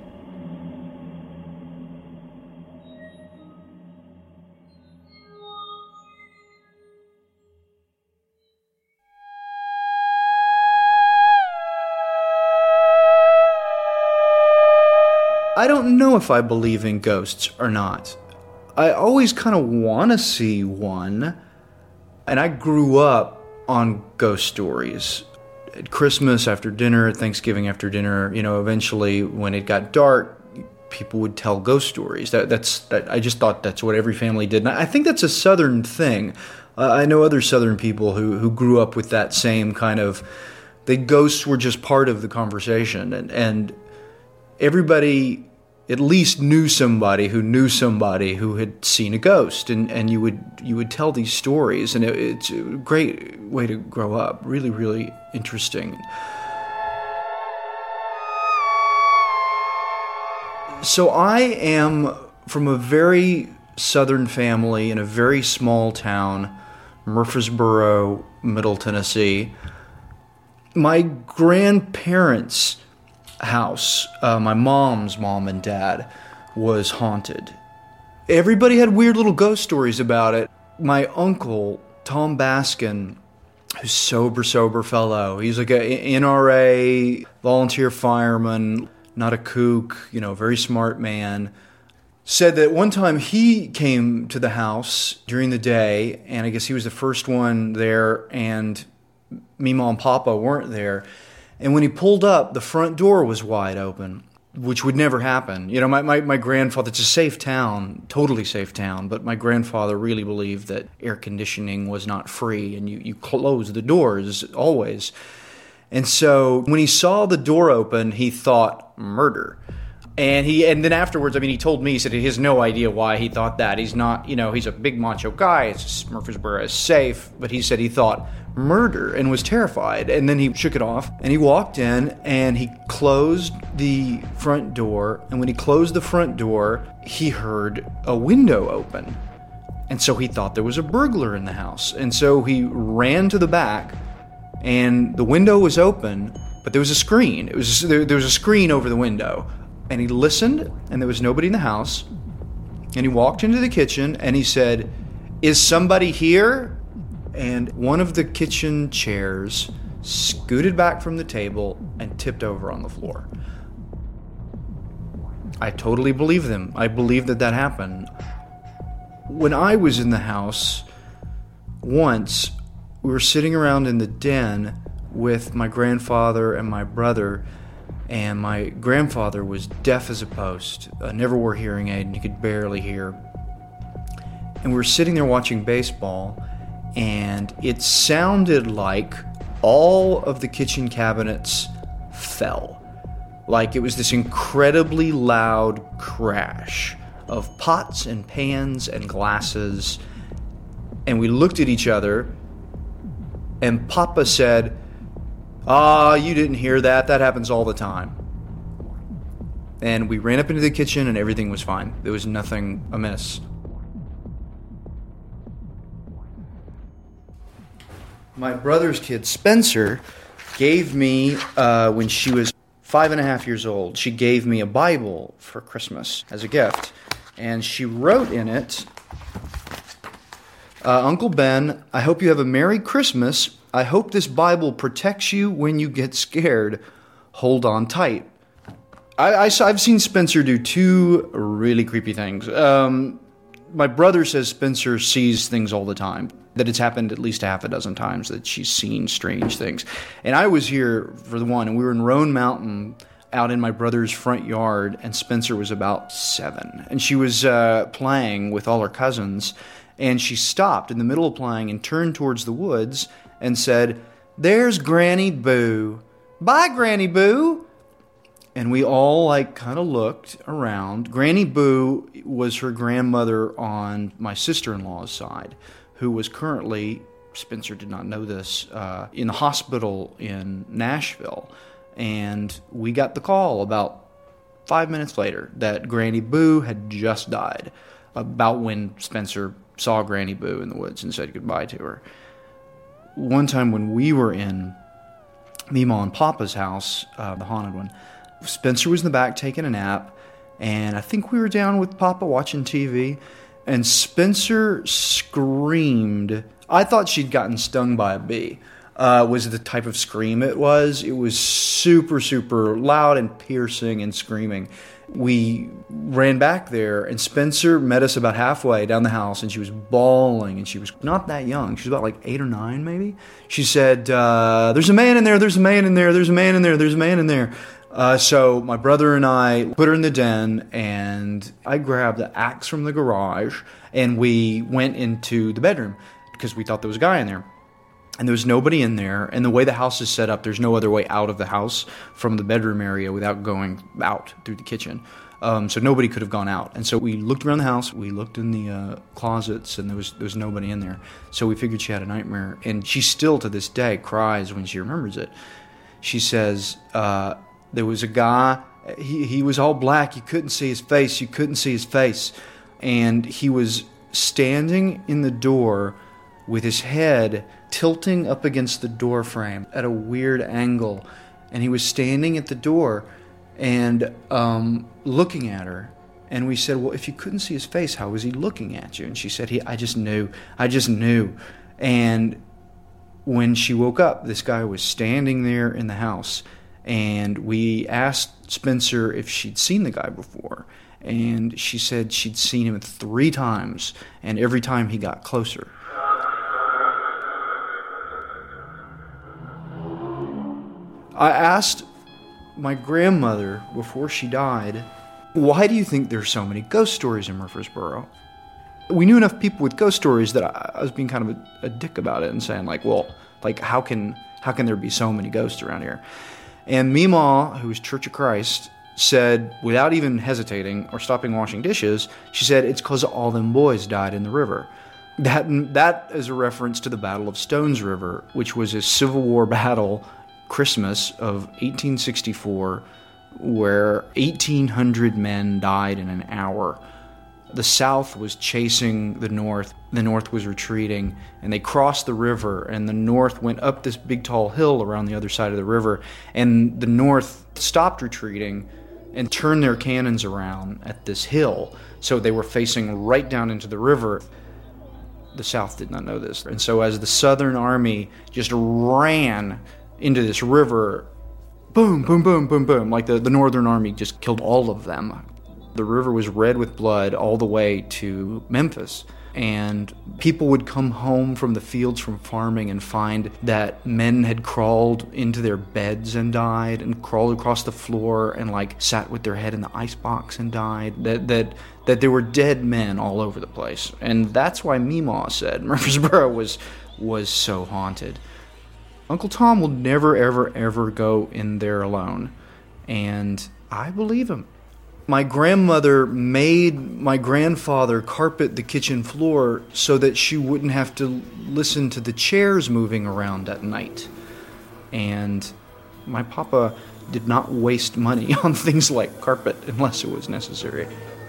I don't know if I believe in ghosts or not. I always kind of want to see one. And I grew up on ghost stories. At Christmas after dinner, at Thanksgiving after dinner, eventually when it got dark, people would tell ghost stories. I just thought that's what every family did. And I think that's a Southern thing. I know other Southern people who grew up with that same kind of... The ghosts were just part of the conversation. And everybody at least knew somebody who had seen a ghost, and you would tell these stories, and it's a great way to grow up. Really, really interesting. So I am from a very Southern family in a very small town, Murfreesboro, Middle Tennessee. My grandparents' house, my mom's mom and dad, was haunted. Everybody had weird little ghost stories about it. My uncle, Tom Baskin, who's sober fellow. He's like a NRA volunteer fireman, not a kook, very smart man. Said that one time he came to the house during the day, and I guess he was the first one there, and Mima and Papa weren't there. And when he pulled up, the front door was wide open, which would never happen. My grandfather, it's a safe town, totally safe town, but my grandfather really believed that air conditioning was not free, and you close the doors always. And so when he saw the door open, he thought murder. And then afterwards, he told me, he said he has no idea why he thought that. He's not, he's a big macho guy. Murfreesboro is safe. But he said he thought murder and was terrified. And then he shook it off and he walked in and he closed the front door. And when he closed the front door, he heard a window open. And so he thought there was a burglar in the house. And so he ran to the back, and the window was open, but there was a screen. There was a screen over the window. And he listened, and there was nobody in the house. And he walked into the kitchen, and he said, "Is somebody here?" and one of the kitchen chairs scooted back from the table and tipped over on the floor. I totally believe them. I believe that happened. When I was in the house, once, we were sitting around in the den with my grandfather and my brother, and my grandfather was deaf as a post, never wore hearing aid, and he could barely hear. And we were sitting there watching baseball, and it sounded like all of the kitchen cabinets fell. Like it was this incredibly loud crash of pots and pans and glasses. And we looked at each other, and Papa said, you didn't hear that. That happens all the time. And we ran up into the kitchen, and everything was fine. There was nothing amiss. My brother's kid, Spencer, gave me, when she was 5.5 years old, she gave me a Bible for Christmas as a gift. And she wrote in it, Uncle Ben, I hope you have a Merry Christmas. I hope this Bible protects you when you get scared. Hold on tight. I've seen Spencer do two really creepy things. My brother says Spencer sees things all the time, that it's happened at least 6 times that she's seen strange things. And I was here for the one, and we were in Roan Mountain out in my brother's front yard, and Spencer was about 7. And she was playing with all her cousins, and she stopped in the middle of playing and turned towards the woods and said, "There's Granny Boo. Bye, Granny Boo." And we all kind of looked around. Granny Boo was her grandmother on my sister-in-law's side, who was currently, Spencer did not know this, in the hospital in Nashville. And we got the call about 5 minutes later that Granny Boo had just died, about when Spencer saw Granny Boo in the woods and said goodbye to her. One time when we were in Meemaw and Papa's house, the haunted one, Spencer was in the back taking a nap, and I think we were down with Papa watching TV, and Spencer screamed. I thought she'd gotten stung by a bee. Was the type of scream it was. It was super, super loud and piercing and screaming. We ran back there, and Spencer met us about halfway down the house, and she was bawling, and she was not that young. She was about 8 or 9, maybe. She said, "There's a man in there, there's a man in there, there's a man in there, there's a man in there." So my brother and I put her in the den, and I grabbed the axe from the garage, and we went into the bedroom because we thought there was a guy in there. And there was nobody in there, and the way the house is set up, there's no other way out of the house from the bedroom area without going out through the kitchen. So nobody could have gone out. And so we looked around the house, we looked in the closets, and there was nobody in there. So we figured she had a nightmare, and she still to this day cries when she remembers it. She says, there was a guy, he was all black, you couldn't see his face, and he was standing in the door with his head tilting up against the door frame at a weird angle, and he was standing at the door and looking at her. And we said, "Well, if you couldn't see his face, how was he looking at you?" And she said, I just knew. And when she woke up, this guy was standing there in the house, and we asked Spencer if she'd seen the guy before, and she said she'd seen him 3 times, and every time he got closer. I asked my grandmother before she died, "Why do you think there's so many ghost stories in Murfreesboro?" We knew enough people with ghost stories that I was being kind of a dick about it and saying how can there be so many ghosts around here? And Meemaw, who was Church of Christ, said, without even hesitating or stopping washing dishes, she said, "It's because all them boys died in the river." That is a reference to the Battle of Stones River, which was a Civil War battle, Christmas of 1864, where 1,800 men died in an hour. The South was chasing the North was retreating, and they crossed the river, and the North went up this big tall hill around the other side of the river, and the North stopped retreating and turned their cannons around at this hill, so they were facing right down into the river. The South did not know this. And so as the Southern Army just ran into this river, boom, boom, boom, boom, boom, like the Northern Army just killed all of them. The river was red with blood all the way to Memphis. And people would come home from the fields from farming and find that men had crawled into their beds and died, and crawled across the floor and like sat with their head in the icebox and died. That there were dead men all over the place. And that's why Meemaw said Murfreesboro was so haunted. Uncle Tom will never, ever, ever go in there alone. And I believe him. My grandmother made my grandfather carpet the kitchen floor so that she wouldn't have to listen to the chairs moving around at night. And my papa did not waste money on things like carpet unless it was necessary.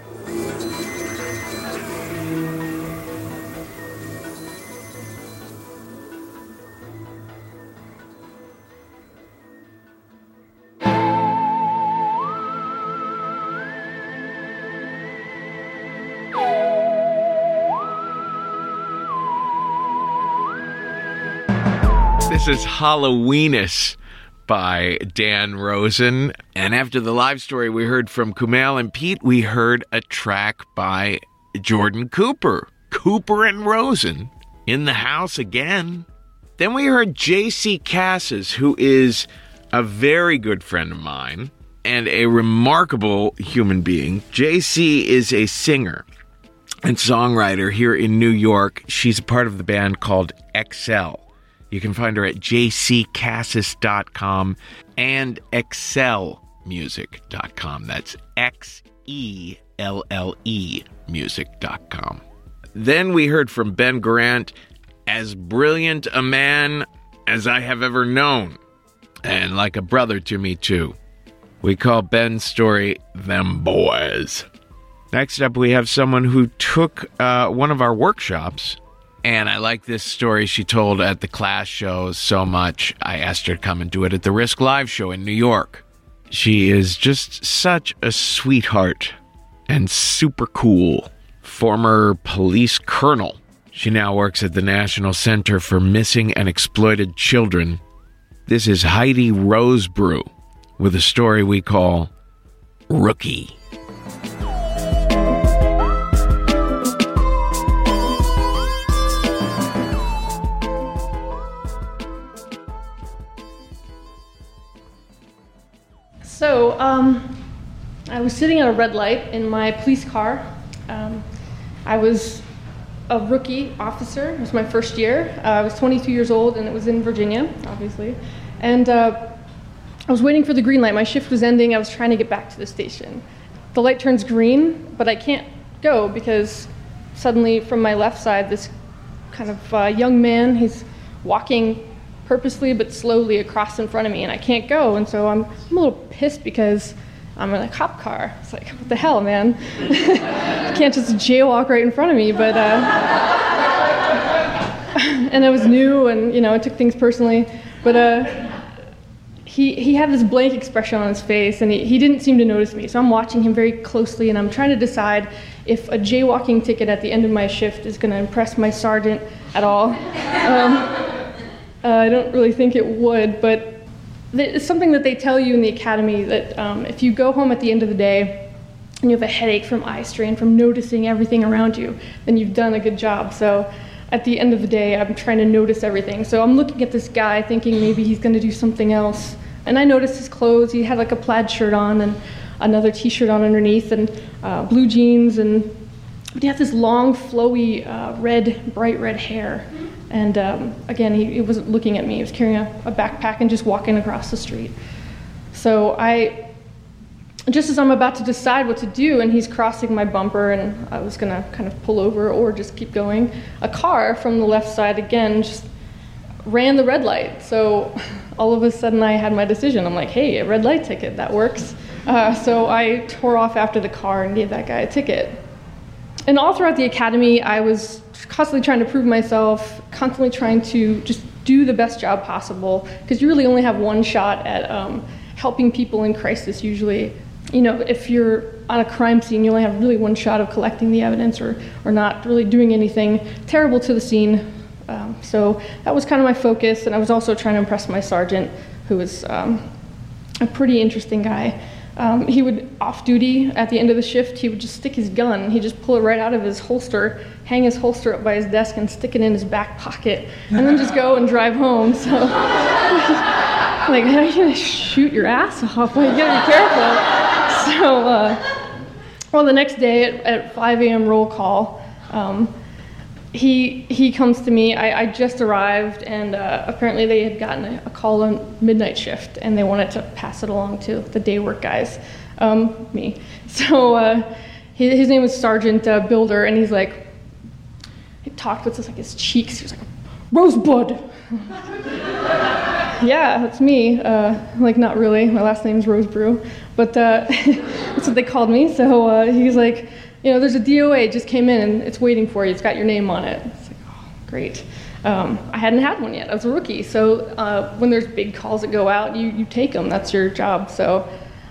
This is Halloweenus by Dan Rosen. And after the live story we heard from Kumail and Pete, we heard a track by Jordan Cooper. Cooper and Rosen in the house again. Then we heard J.C. Cassis, who is a very good friend of mine and a remarkable human being. J.C. is a singer and songwriter here in New York. She's a part of the band called XL. You can find her at jccassis.com and excelmusic.com. That's XELLE music.com. Then we heard from Ben Grant, as brilliant a man as I have ever known, and like a brother to me too. We call Ben's story Them Boys. Next up, we have someone who took one of our workshops. And I like this story she told at the class shows so much, I asked her to come and do it at the Risk Live show in New York. She is just such a sweetheart and super cool. Former police colonel. She now works at the National Center for Missing and Exploited Children. This is Heidi Rosebrew with a story we call Rookie. So, I was sitting at a red light in my police car. I was a rookie officer. It was my first year. I was 22 years old, and it was in Virginia, obviously. And I was waiting for the green light. My shift was ending. I was trying to get back to the station. The light turns green, but I can't go because suddenly from my left side, this kind of young man, he's walking purposely but slowly across in front of me, and I can't go. And so I'm a little pissed because I'm in a cop car. It's like, what the hell, man? You can't just jaywalk right in front of me. But and I was new, and I took things personally. But he had this blank expression on his face, and he didn't seem to notice me. So I'm watching him very closely, and I'm trying to decide if a jaywalking ticket at the end of my shift is going to impress my sergeant at all. I don't really think it would, but it's something that they tell you in the academy that if you go home at the end of the day and you have a headache from eye strain, from noticing everything around you, then you've done a good job. So at the end of the day, I'm trying to notice everything. So I'm looking at this guy thinking maybe he's going to do something else. And I noticed his clothes. He had like a plaid shirt on and another t-shirt on underneath and blue jeans. But he had this long, flowy, bright red hair. And again, he wasn't looking at me. He was carrying a backpack and just walking across the street. So just as I'm about to decide what to do, and he's crossing my bumper, and I was gonna kind of pull over or just keep going, a car from the left side again just ran the red light. So all of a sudden I had my decision. I'm like, hey, a red light ticket, that works. So I tore off after the car and gave that guy a ticket. And all throughout the academy, I was constantly trying to prove myself, constantly trying to just do the best job possible, because you really only have one shot at helping people in crisis usually. If you're on a crime scene, you only have really one shot of collecting the evidence or not really doing anything terrible to the scene. So that was kind of my focus, and I was also trying to impress my sergeant, who was a pretty interesting guy. He would, off duty at the end of the shift, he would just stick his gun. He'd just pull it right out of his holster, hang his holster up by his desk, and stick it in his back pocket, and then just go and drive home. So, like, how are you gonna shoot your ass off? Well, you gotta be careful. So, well, the next day at 5 a.m. roll call, he comes to me. I just arrived, and apparently they had gotten a call on midnight shift, and they wanted to pass it along to the day work guys, me. So his name was Sergeant Builder, and he's like, he talked with his cheeks. He was like, Rosebud. Yeah, that's me. Like, not really. My last name's Rosebrew, but that's what they called me. So he's like, there's a DOA, just came in and it's waiting for you. It's got your name on it. It's like, oh, great. I hadn't had one yet. I was a rookie. So when there's big calls that go out, you take them. That's your job. So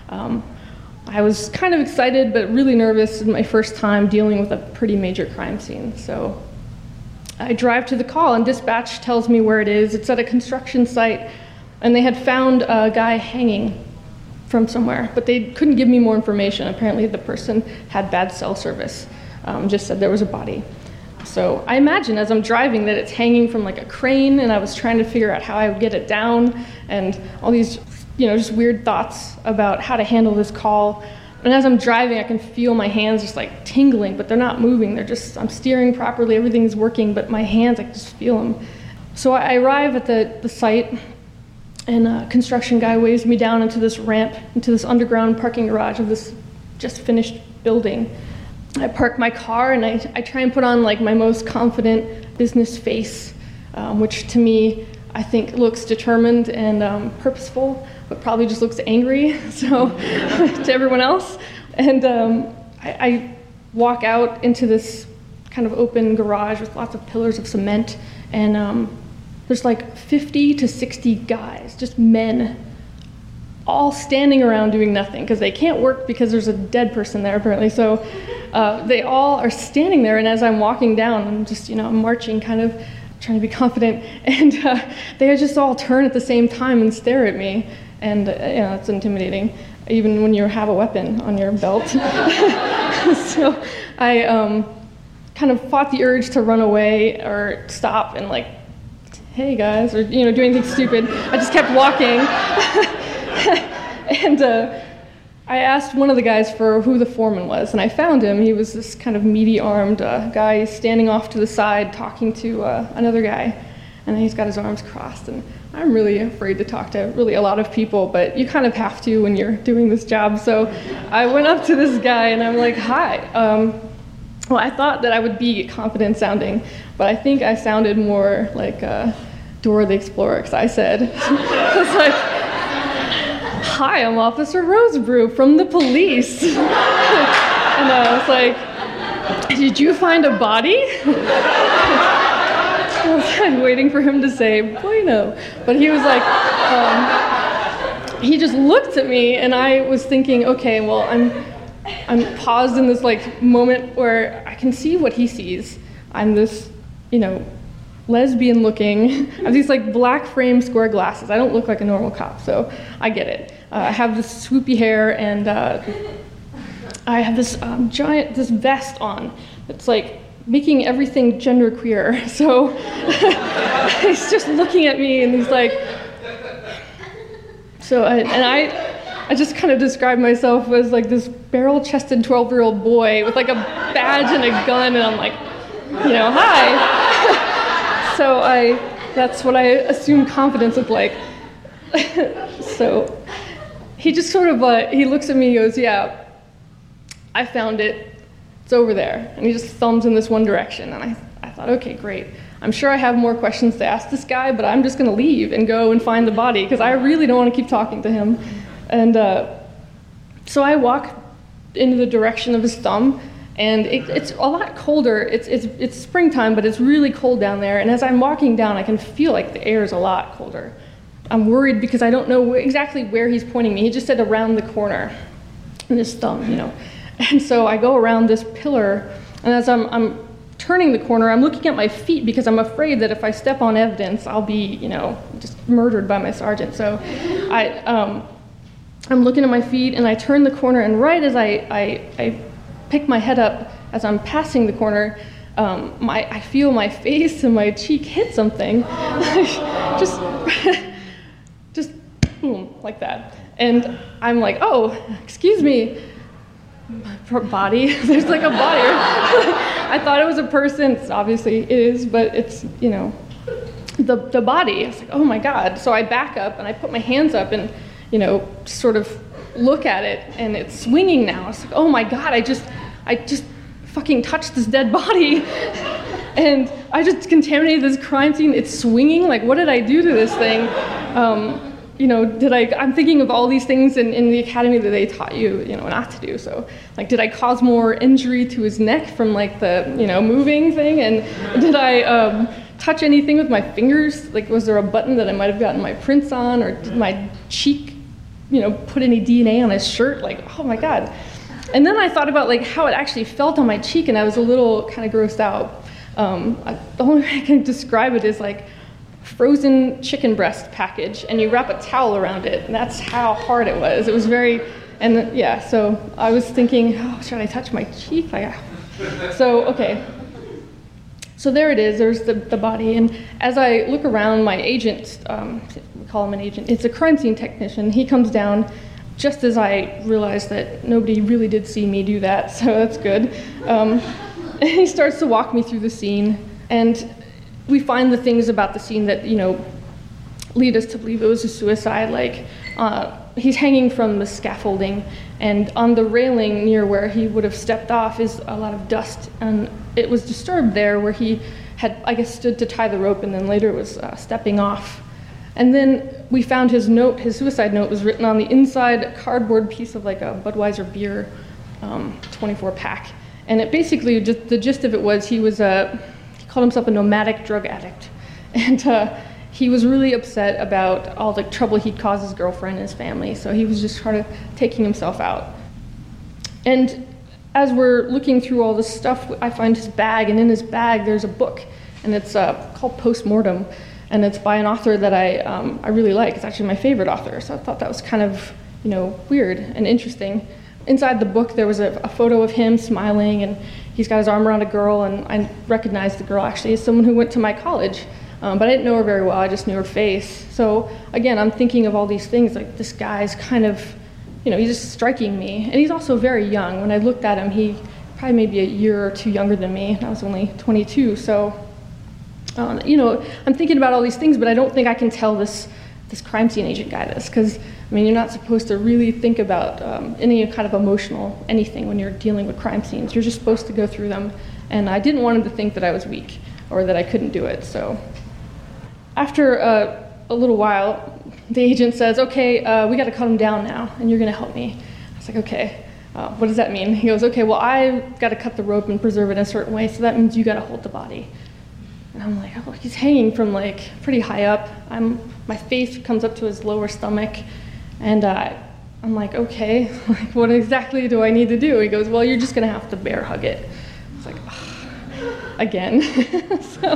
I was kind of excited, but really nervous. It's my first time dealing with a pretty major crime scene. So I drive to the call, and dispatch tells me where it is. It's at a construction site, and they had found a guy hanging from somewhere, but they couldn't give me more information. Apparently the person had bad cell service, just said there was a body. So I imagine as I'm driving that it's hanging from like a crane, and I was trying to figure out how I would get it down, and all these, just weird thoughts about how to handle this call. And as I'm driving, I can feel my hands just like tingling, but they're not moving. I'm steering properly, everything's working, but my hands, I just feel them. So I arrive at the site, and a construction guy waves me down into this ramp, into this underground parking garage of this just finished building. I park my car, and I try and put on like my most confident business face, which to me, I think looks determined and purposeful, but probably just looks angry, so to everyone else. And I walk out into this kind of open garage with lots of pillars of cement, and there's like 50 to 60 guys, just men, all standing around doing nothing because they can't work because there's a dead person there apparently. So they all are standing there, and as I'm walking down, I'm just, I'm marching, kind of trying to be confident, and they just all turn at the same time and stare at me, and it's intimidating, even when you have a weapon on your belt. So I kind of fought the urge to run away or stop and like, hey guys, or do anything stupid. I just kept walking. And I asked one of the guys for who the foreman was, and I found him. He was this kind of meaty-armed guy standing off to the side talking to another guy, and he's got his arms crossed. And I'm really afraid to talk to really a lot of people, but you kind of have to when you're doing this job. So I went up to this guy, and I'm like, hi. Well, I thought that I would be confident sounding, but I think I sounded more like Dora the Explorer, because I said, I was like, hi, I'm Officer Rosebrew from the police. And I was like, did you find a body? I was like waiting for him to say, bueno. But he was like, he just looked at me, and I was thinking, okay, well, I'm paused in this like moment where I can see what he sees. I'm this, lesbian looking. I have these like black frame square glasses. I don't look like a normal cop, so I get it. I have this swoopy hair, and I have this this vest on. It's like making everything genderqueer. So he's just looking at me, and he's like, so I just kind of described myself as like this barrel-chested 12-year-old boy with like a badge and a gun, and I'm like, hi. So that's what I assume confidence looked like. So he just sort of, he looks at me, he goes, yeah, I found it. It's over there. And he just thumbs in this one direction. And I thought, okay, great. I'm sure I have more questions to ask this guy, but I'm just going to leave and go and find the body because I really don't want to keep talking to him. And so I walk into the direction of his thumb, and it's a lot colder. It's springtime, but it's really cold down there. And as I'm walking down, I can feel like the air is a lot colder. I'm worried because I don't know exactly where he's pointing me. He just said around the corner in his thumb, And so I go around this pillar, and as I'm turning the corner, I'm looking at my feet because I'm afraid that if I step on evidence, I'll be, just murdered by my sergeant. So I'm looking at my feet, and I turn the corner, and right as I pick my head up as I'm passing the corner, I feel my face and my cheek hit something, just boom, like that. And I'm like, oh, excuse me, body. There's like a body. I thought it was a person. Obviously it is, but it's, the body. I was like, oh my God. So I back up and I put my hands up and, sort of look at it, and it's swinging now. I was like, oh my God, I just fucking touched this dead body. And I just contaminated this crime scene. It's swinging. Like, what did I do to this thing? I'm thinking of all these things in the academy that they taught you, not to do. So, like, did I cause more injury to his neck from, like, the, moving thing? And did I touch anything with my fingers? Like, was there a button that I might have gotten my prints on? Or did my cheek, put any DNA on his shirt? Like, oh my God. And then I thought about, like, how it actually felt on my cheek, and I was a little kind of grossed out. The only way I can describe it is like frozen chicken breast package, and you wrap a towel around it, and that's how hard it was. It was very, and yeah, so I was thinking, oh, should I touch my cheek? Okay. So there it is, there's the body, and as I look around, my agent, we call him an agent, it's a crime scene technician. He comes down just as I realized that nobody really did see me do that, so that's good. And he starts to walk me through the scene, and we find the things about the scene that, lead us to believe it was a suicide. Like, he's hanging from the scaffolding, and on the railing near where he would have stepped off is a lot of dust, and it was disturbed there where he had, I guess, stood to tie the rope, and then later was stepping off. And then we found his note, his suicide note was written on the inside, a cardboard piece of like a Budweiser beer 24 pack. And it basically, just the gist of it was he called himself a nomadic drug addict. And he was really upset about all the trouble he'd caused his girlfriend and his family. So he was just kind of taking himself out. And as we're looking through all this stuff, I find his bag, and in his bag there's a book, and it's called Postmortem. And it's by an author that I really like. It's actually my favorite author, so I thought that was kind of, weird and interesting. Inside the book, there was a photo of him smiling, and he's got his arm around a girl, and I recognized the girl actually as someone who went to my college, but I didn't know her very well. I just knew her face. So again, I'm thinking of all these things, like this guy's kind of, he's just striking me, and he's also very young. When I looked at him, he probably maybe a year or two younger than me, and I was only 22, so. I'm thinking about all these things, but I don't think I can tell this crime scene agent guy this, because, you're not supposed to really think about any kind of emotional anything when you're dealing with crime scenes. You're just supposed to go through them, and I didn't want him to think that I was weak or that I couldn't do it. So after a little while, the agent says, okay, we got to cut him down now, and you're going to help me. I was like, okay. What does that mean? He goes, okay, well, I've got to cut the rope and preserve it in a certain way, so that means you got to hold the body. And I'm like, oh, he's hanging from like pretty high up. My face comes up to his lower stomach, and I'm like, okay, like what exactly do I need to do? He goes, well, you're just gonna have to bear hug it. I was like, oh, again. so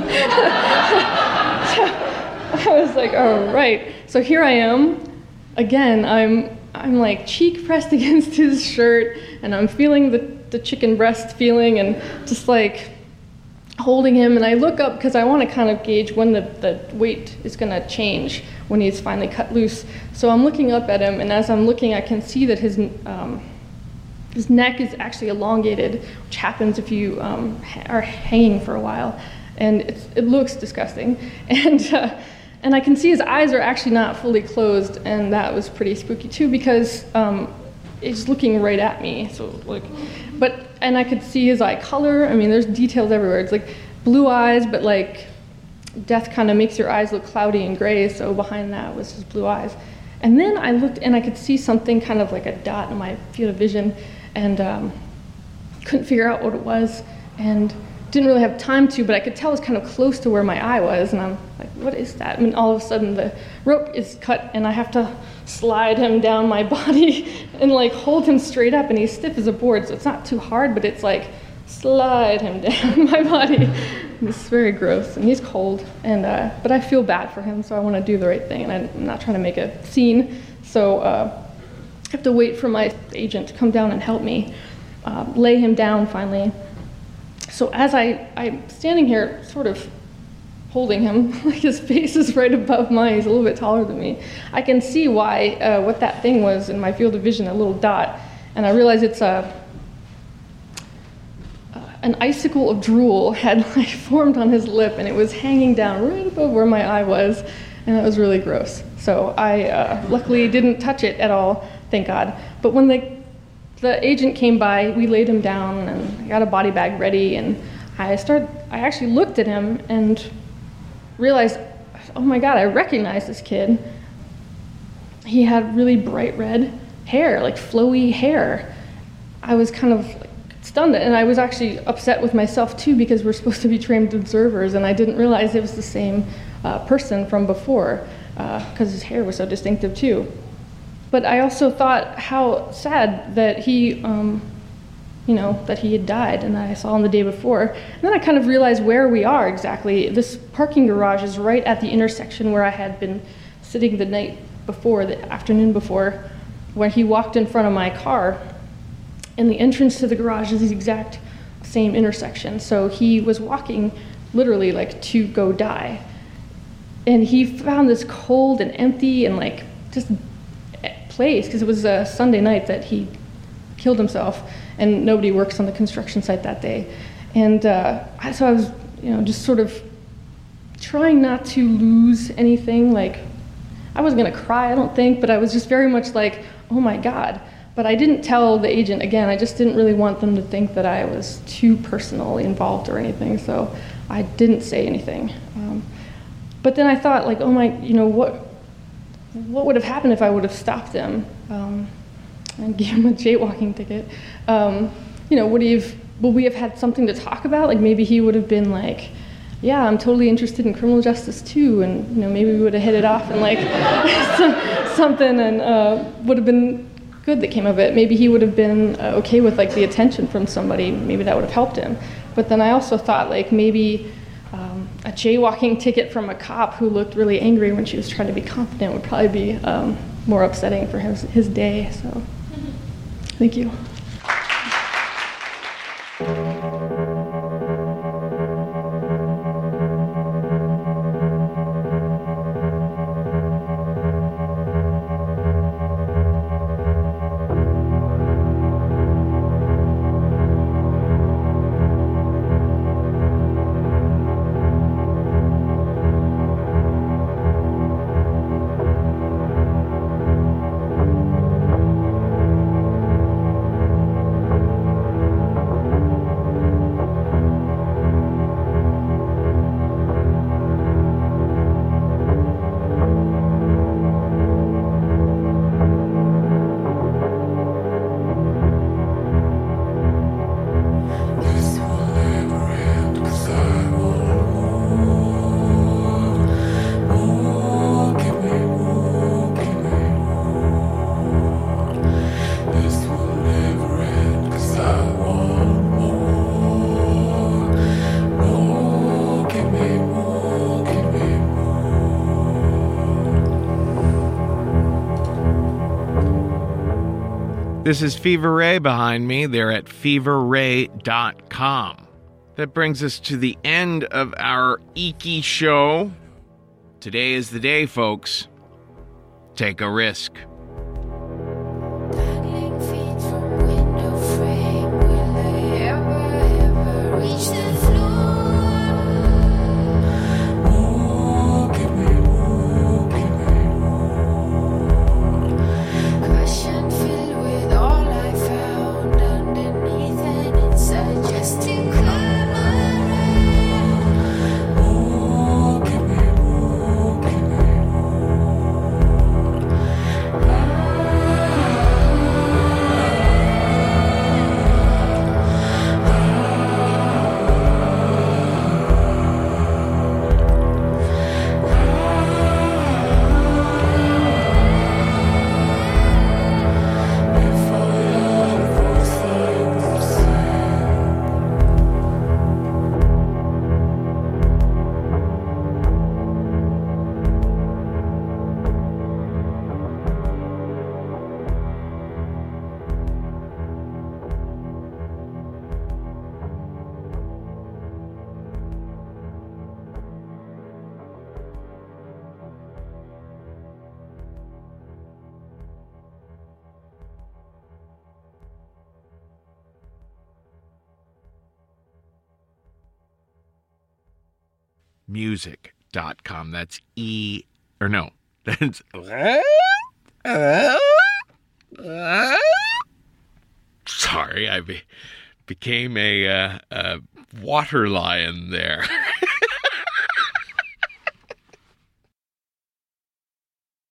I was like, all right. So here I am, again. I'm like cheek pressed against his shirt, and I'm feeling the chicken breast feeling, and just like holding him, and I look up because I want to kind of gauge when the weight is going to change when he's finally cut loose. So I'm looking up at him, and as I'm looking, I can see that his neck is actually elongated, which happens if you are hanging for a while, and it looks disgusting. And I can see his eyes are actually not fully closed, and that was pretty spooky too, because he's looking right at me. So like, and I could see his eye color. There's details everywhere. It's like blue eyes, but like death kind of makes your eyes look cloudy and gray, so behind that was his blue eyes. And then I looked, and I could see something kind of like a dot in my field of vision, and couldn't figure out what it was, and didn't really have time to, but I could tell it was kind of close to where my eye was, and I'm like, what is that? All of a sudden the rope is cut, and I have to slide him down my body and like hold him straight up, and he's stiff as a board, so it's not too hard, but it's like slide him down my body. It's very gross, and he's cold, and but I feel bad for him, so I want to do the right thing, and I'm not trying to make a scene, so I have to wait for my agent to come down and help me lay him down finally. So as I'm standing here sort of holding him, like his face is right above mine, he's a little bit taller than me, I can see why, what that thing was in my field of vision, a little dot, and I realize it's an icicle of drool had like formed on his lip, and it was hanging down right above where my eye was, and it was really gross. So I luckily didn't touch it at all, thank God. But when the agent came by, we laid him down, and I got a body bag ready, and I actually looked at him and realized, oh my God, I recognize this kid. He had really bright red hair, like flowy hair. I was kind of like stunned, and I was actually upset with myself too, because we're supposed to be trained observers, and I didn't realize it was the same person from before, because his hair was so distinctive too. But I also thought how sad that he, that he had died, and I saw him the day before. And then I kind of realized where we are exactly. This parking garage is right at the intersection where I had been sitting the night before, the afternoon before, when he walked in front of my car. And the entrance to the garage is the exact same intersection. So he was walking literally like to go die. And he found this cold and empty and like just place, because it was a Sunday night that he killed himself, and nobody works on the construction site that day. And so I was, just sort of trying not to lose anything. Like, I wasn't gonna cry, I don't think, but I was just very much like, oh my God. But I didn't tell the agent, again, I just didn't really want them to think that I was too personally involved or anything, so I didn't say anything. But then I thought, like, oh my, what would have happened if I would have stopped him and gave him a jaywalking ticket? Would we have had something to talk about? Like, maybe he would have been like, yeah, I'm totally interested in criminal justice too, and maybe we would have hit it off and like something, and would have been good that came of it. Maybe he would have been okay with like the attention from somebody. Maybe that would have helped him. But then I also thought, like, maybe a jaywalking ticket from a cop who looked really angry when she was trying to be confident would probably be more upsetting for his day. So, thank you. This is Fever Ray behind me. They're at feverray.com. That brings us to the end of our Iki show. Today is the day, folks. Take a risk. emusic.com. That's E, or no, that's sorry, I became a water lion there.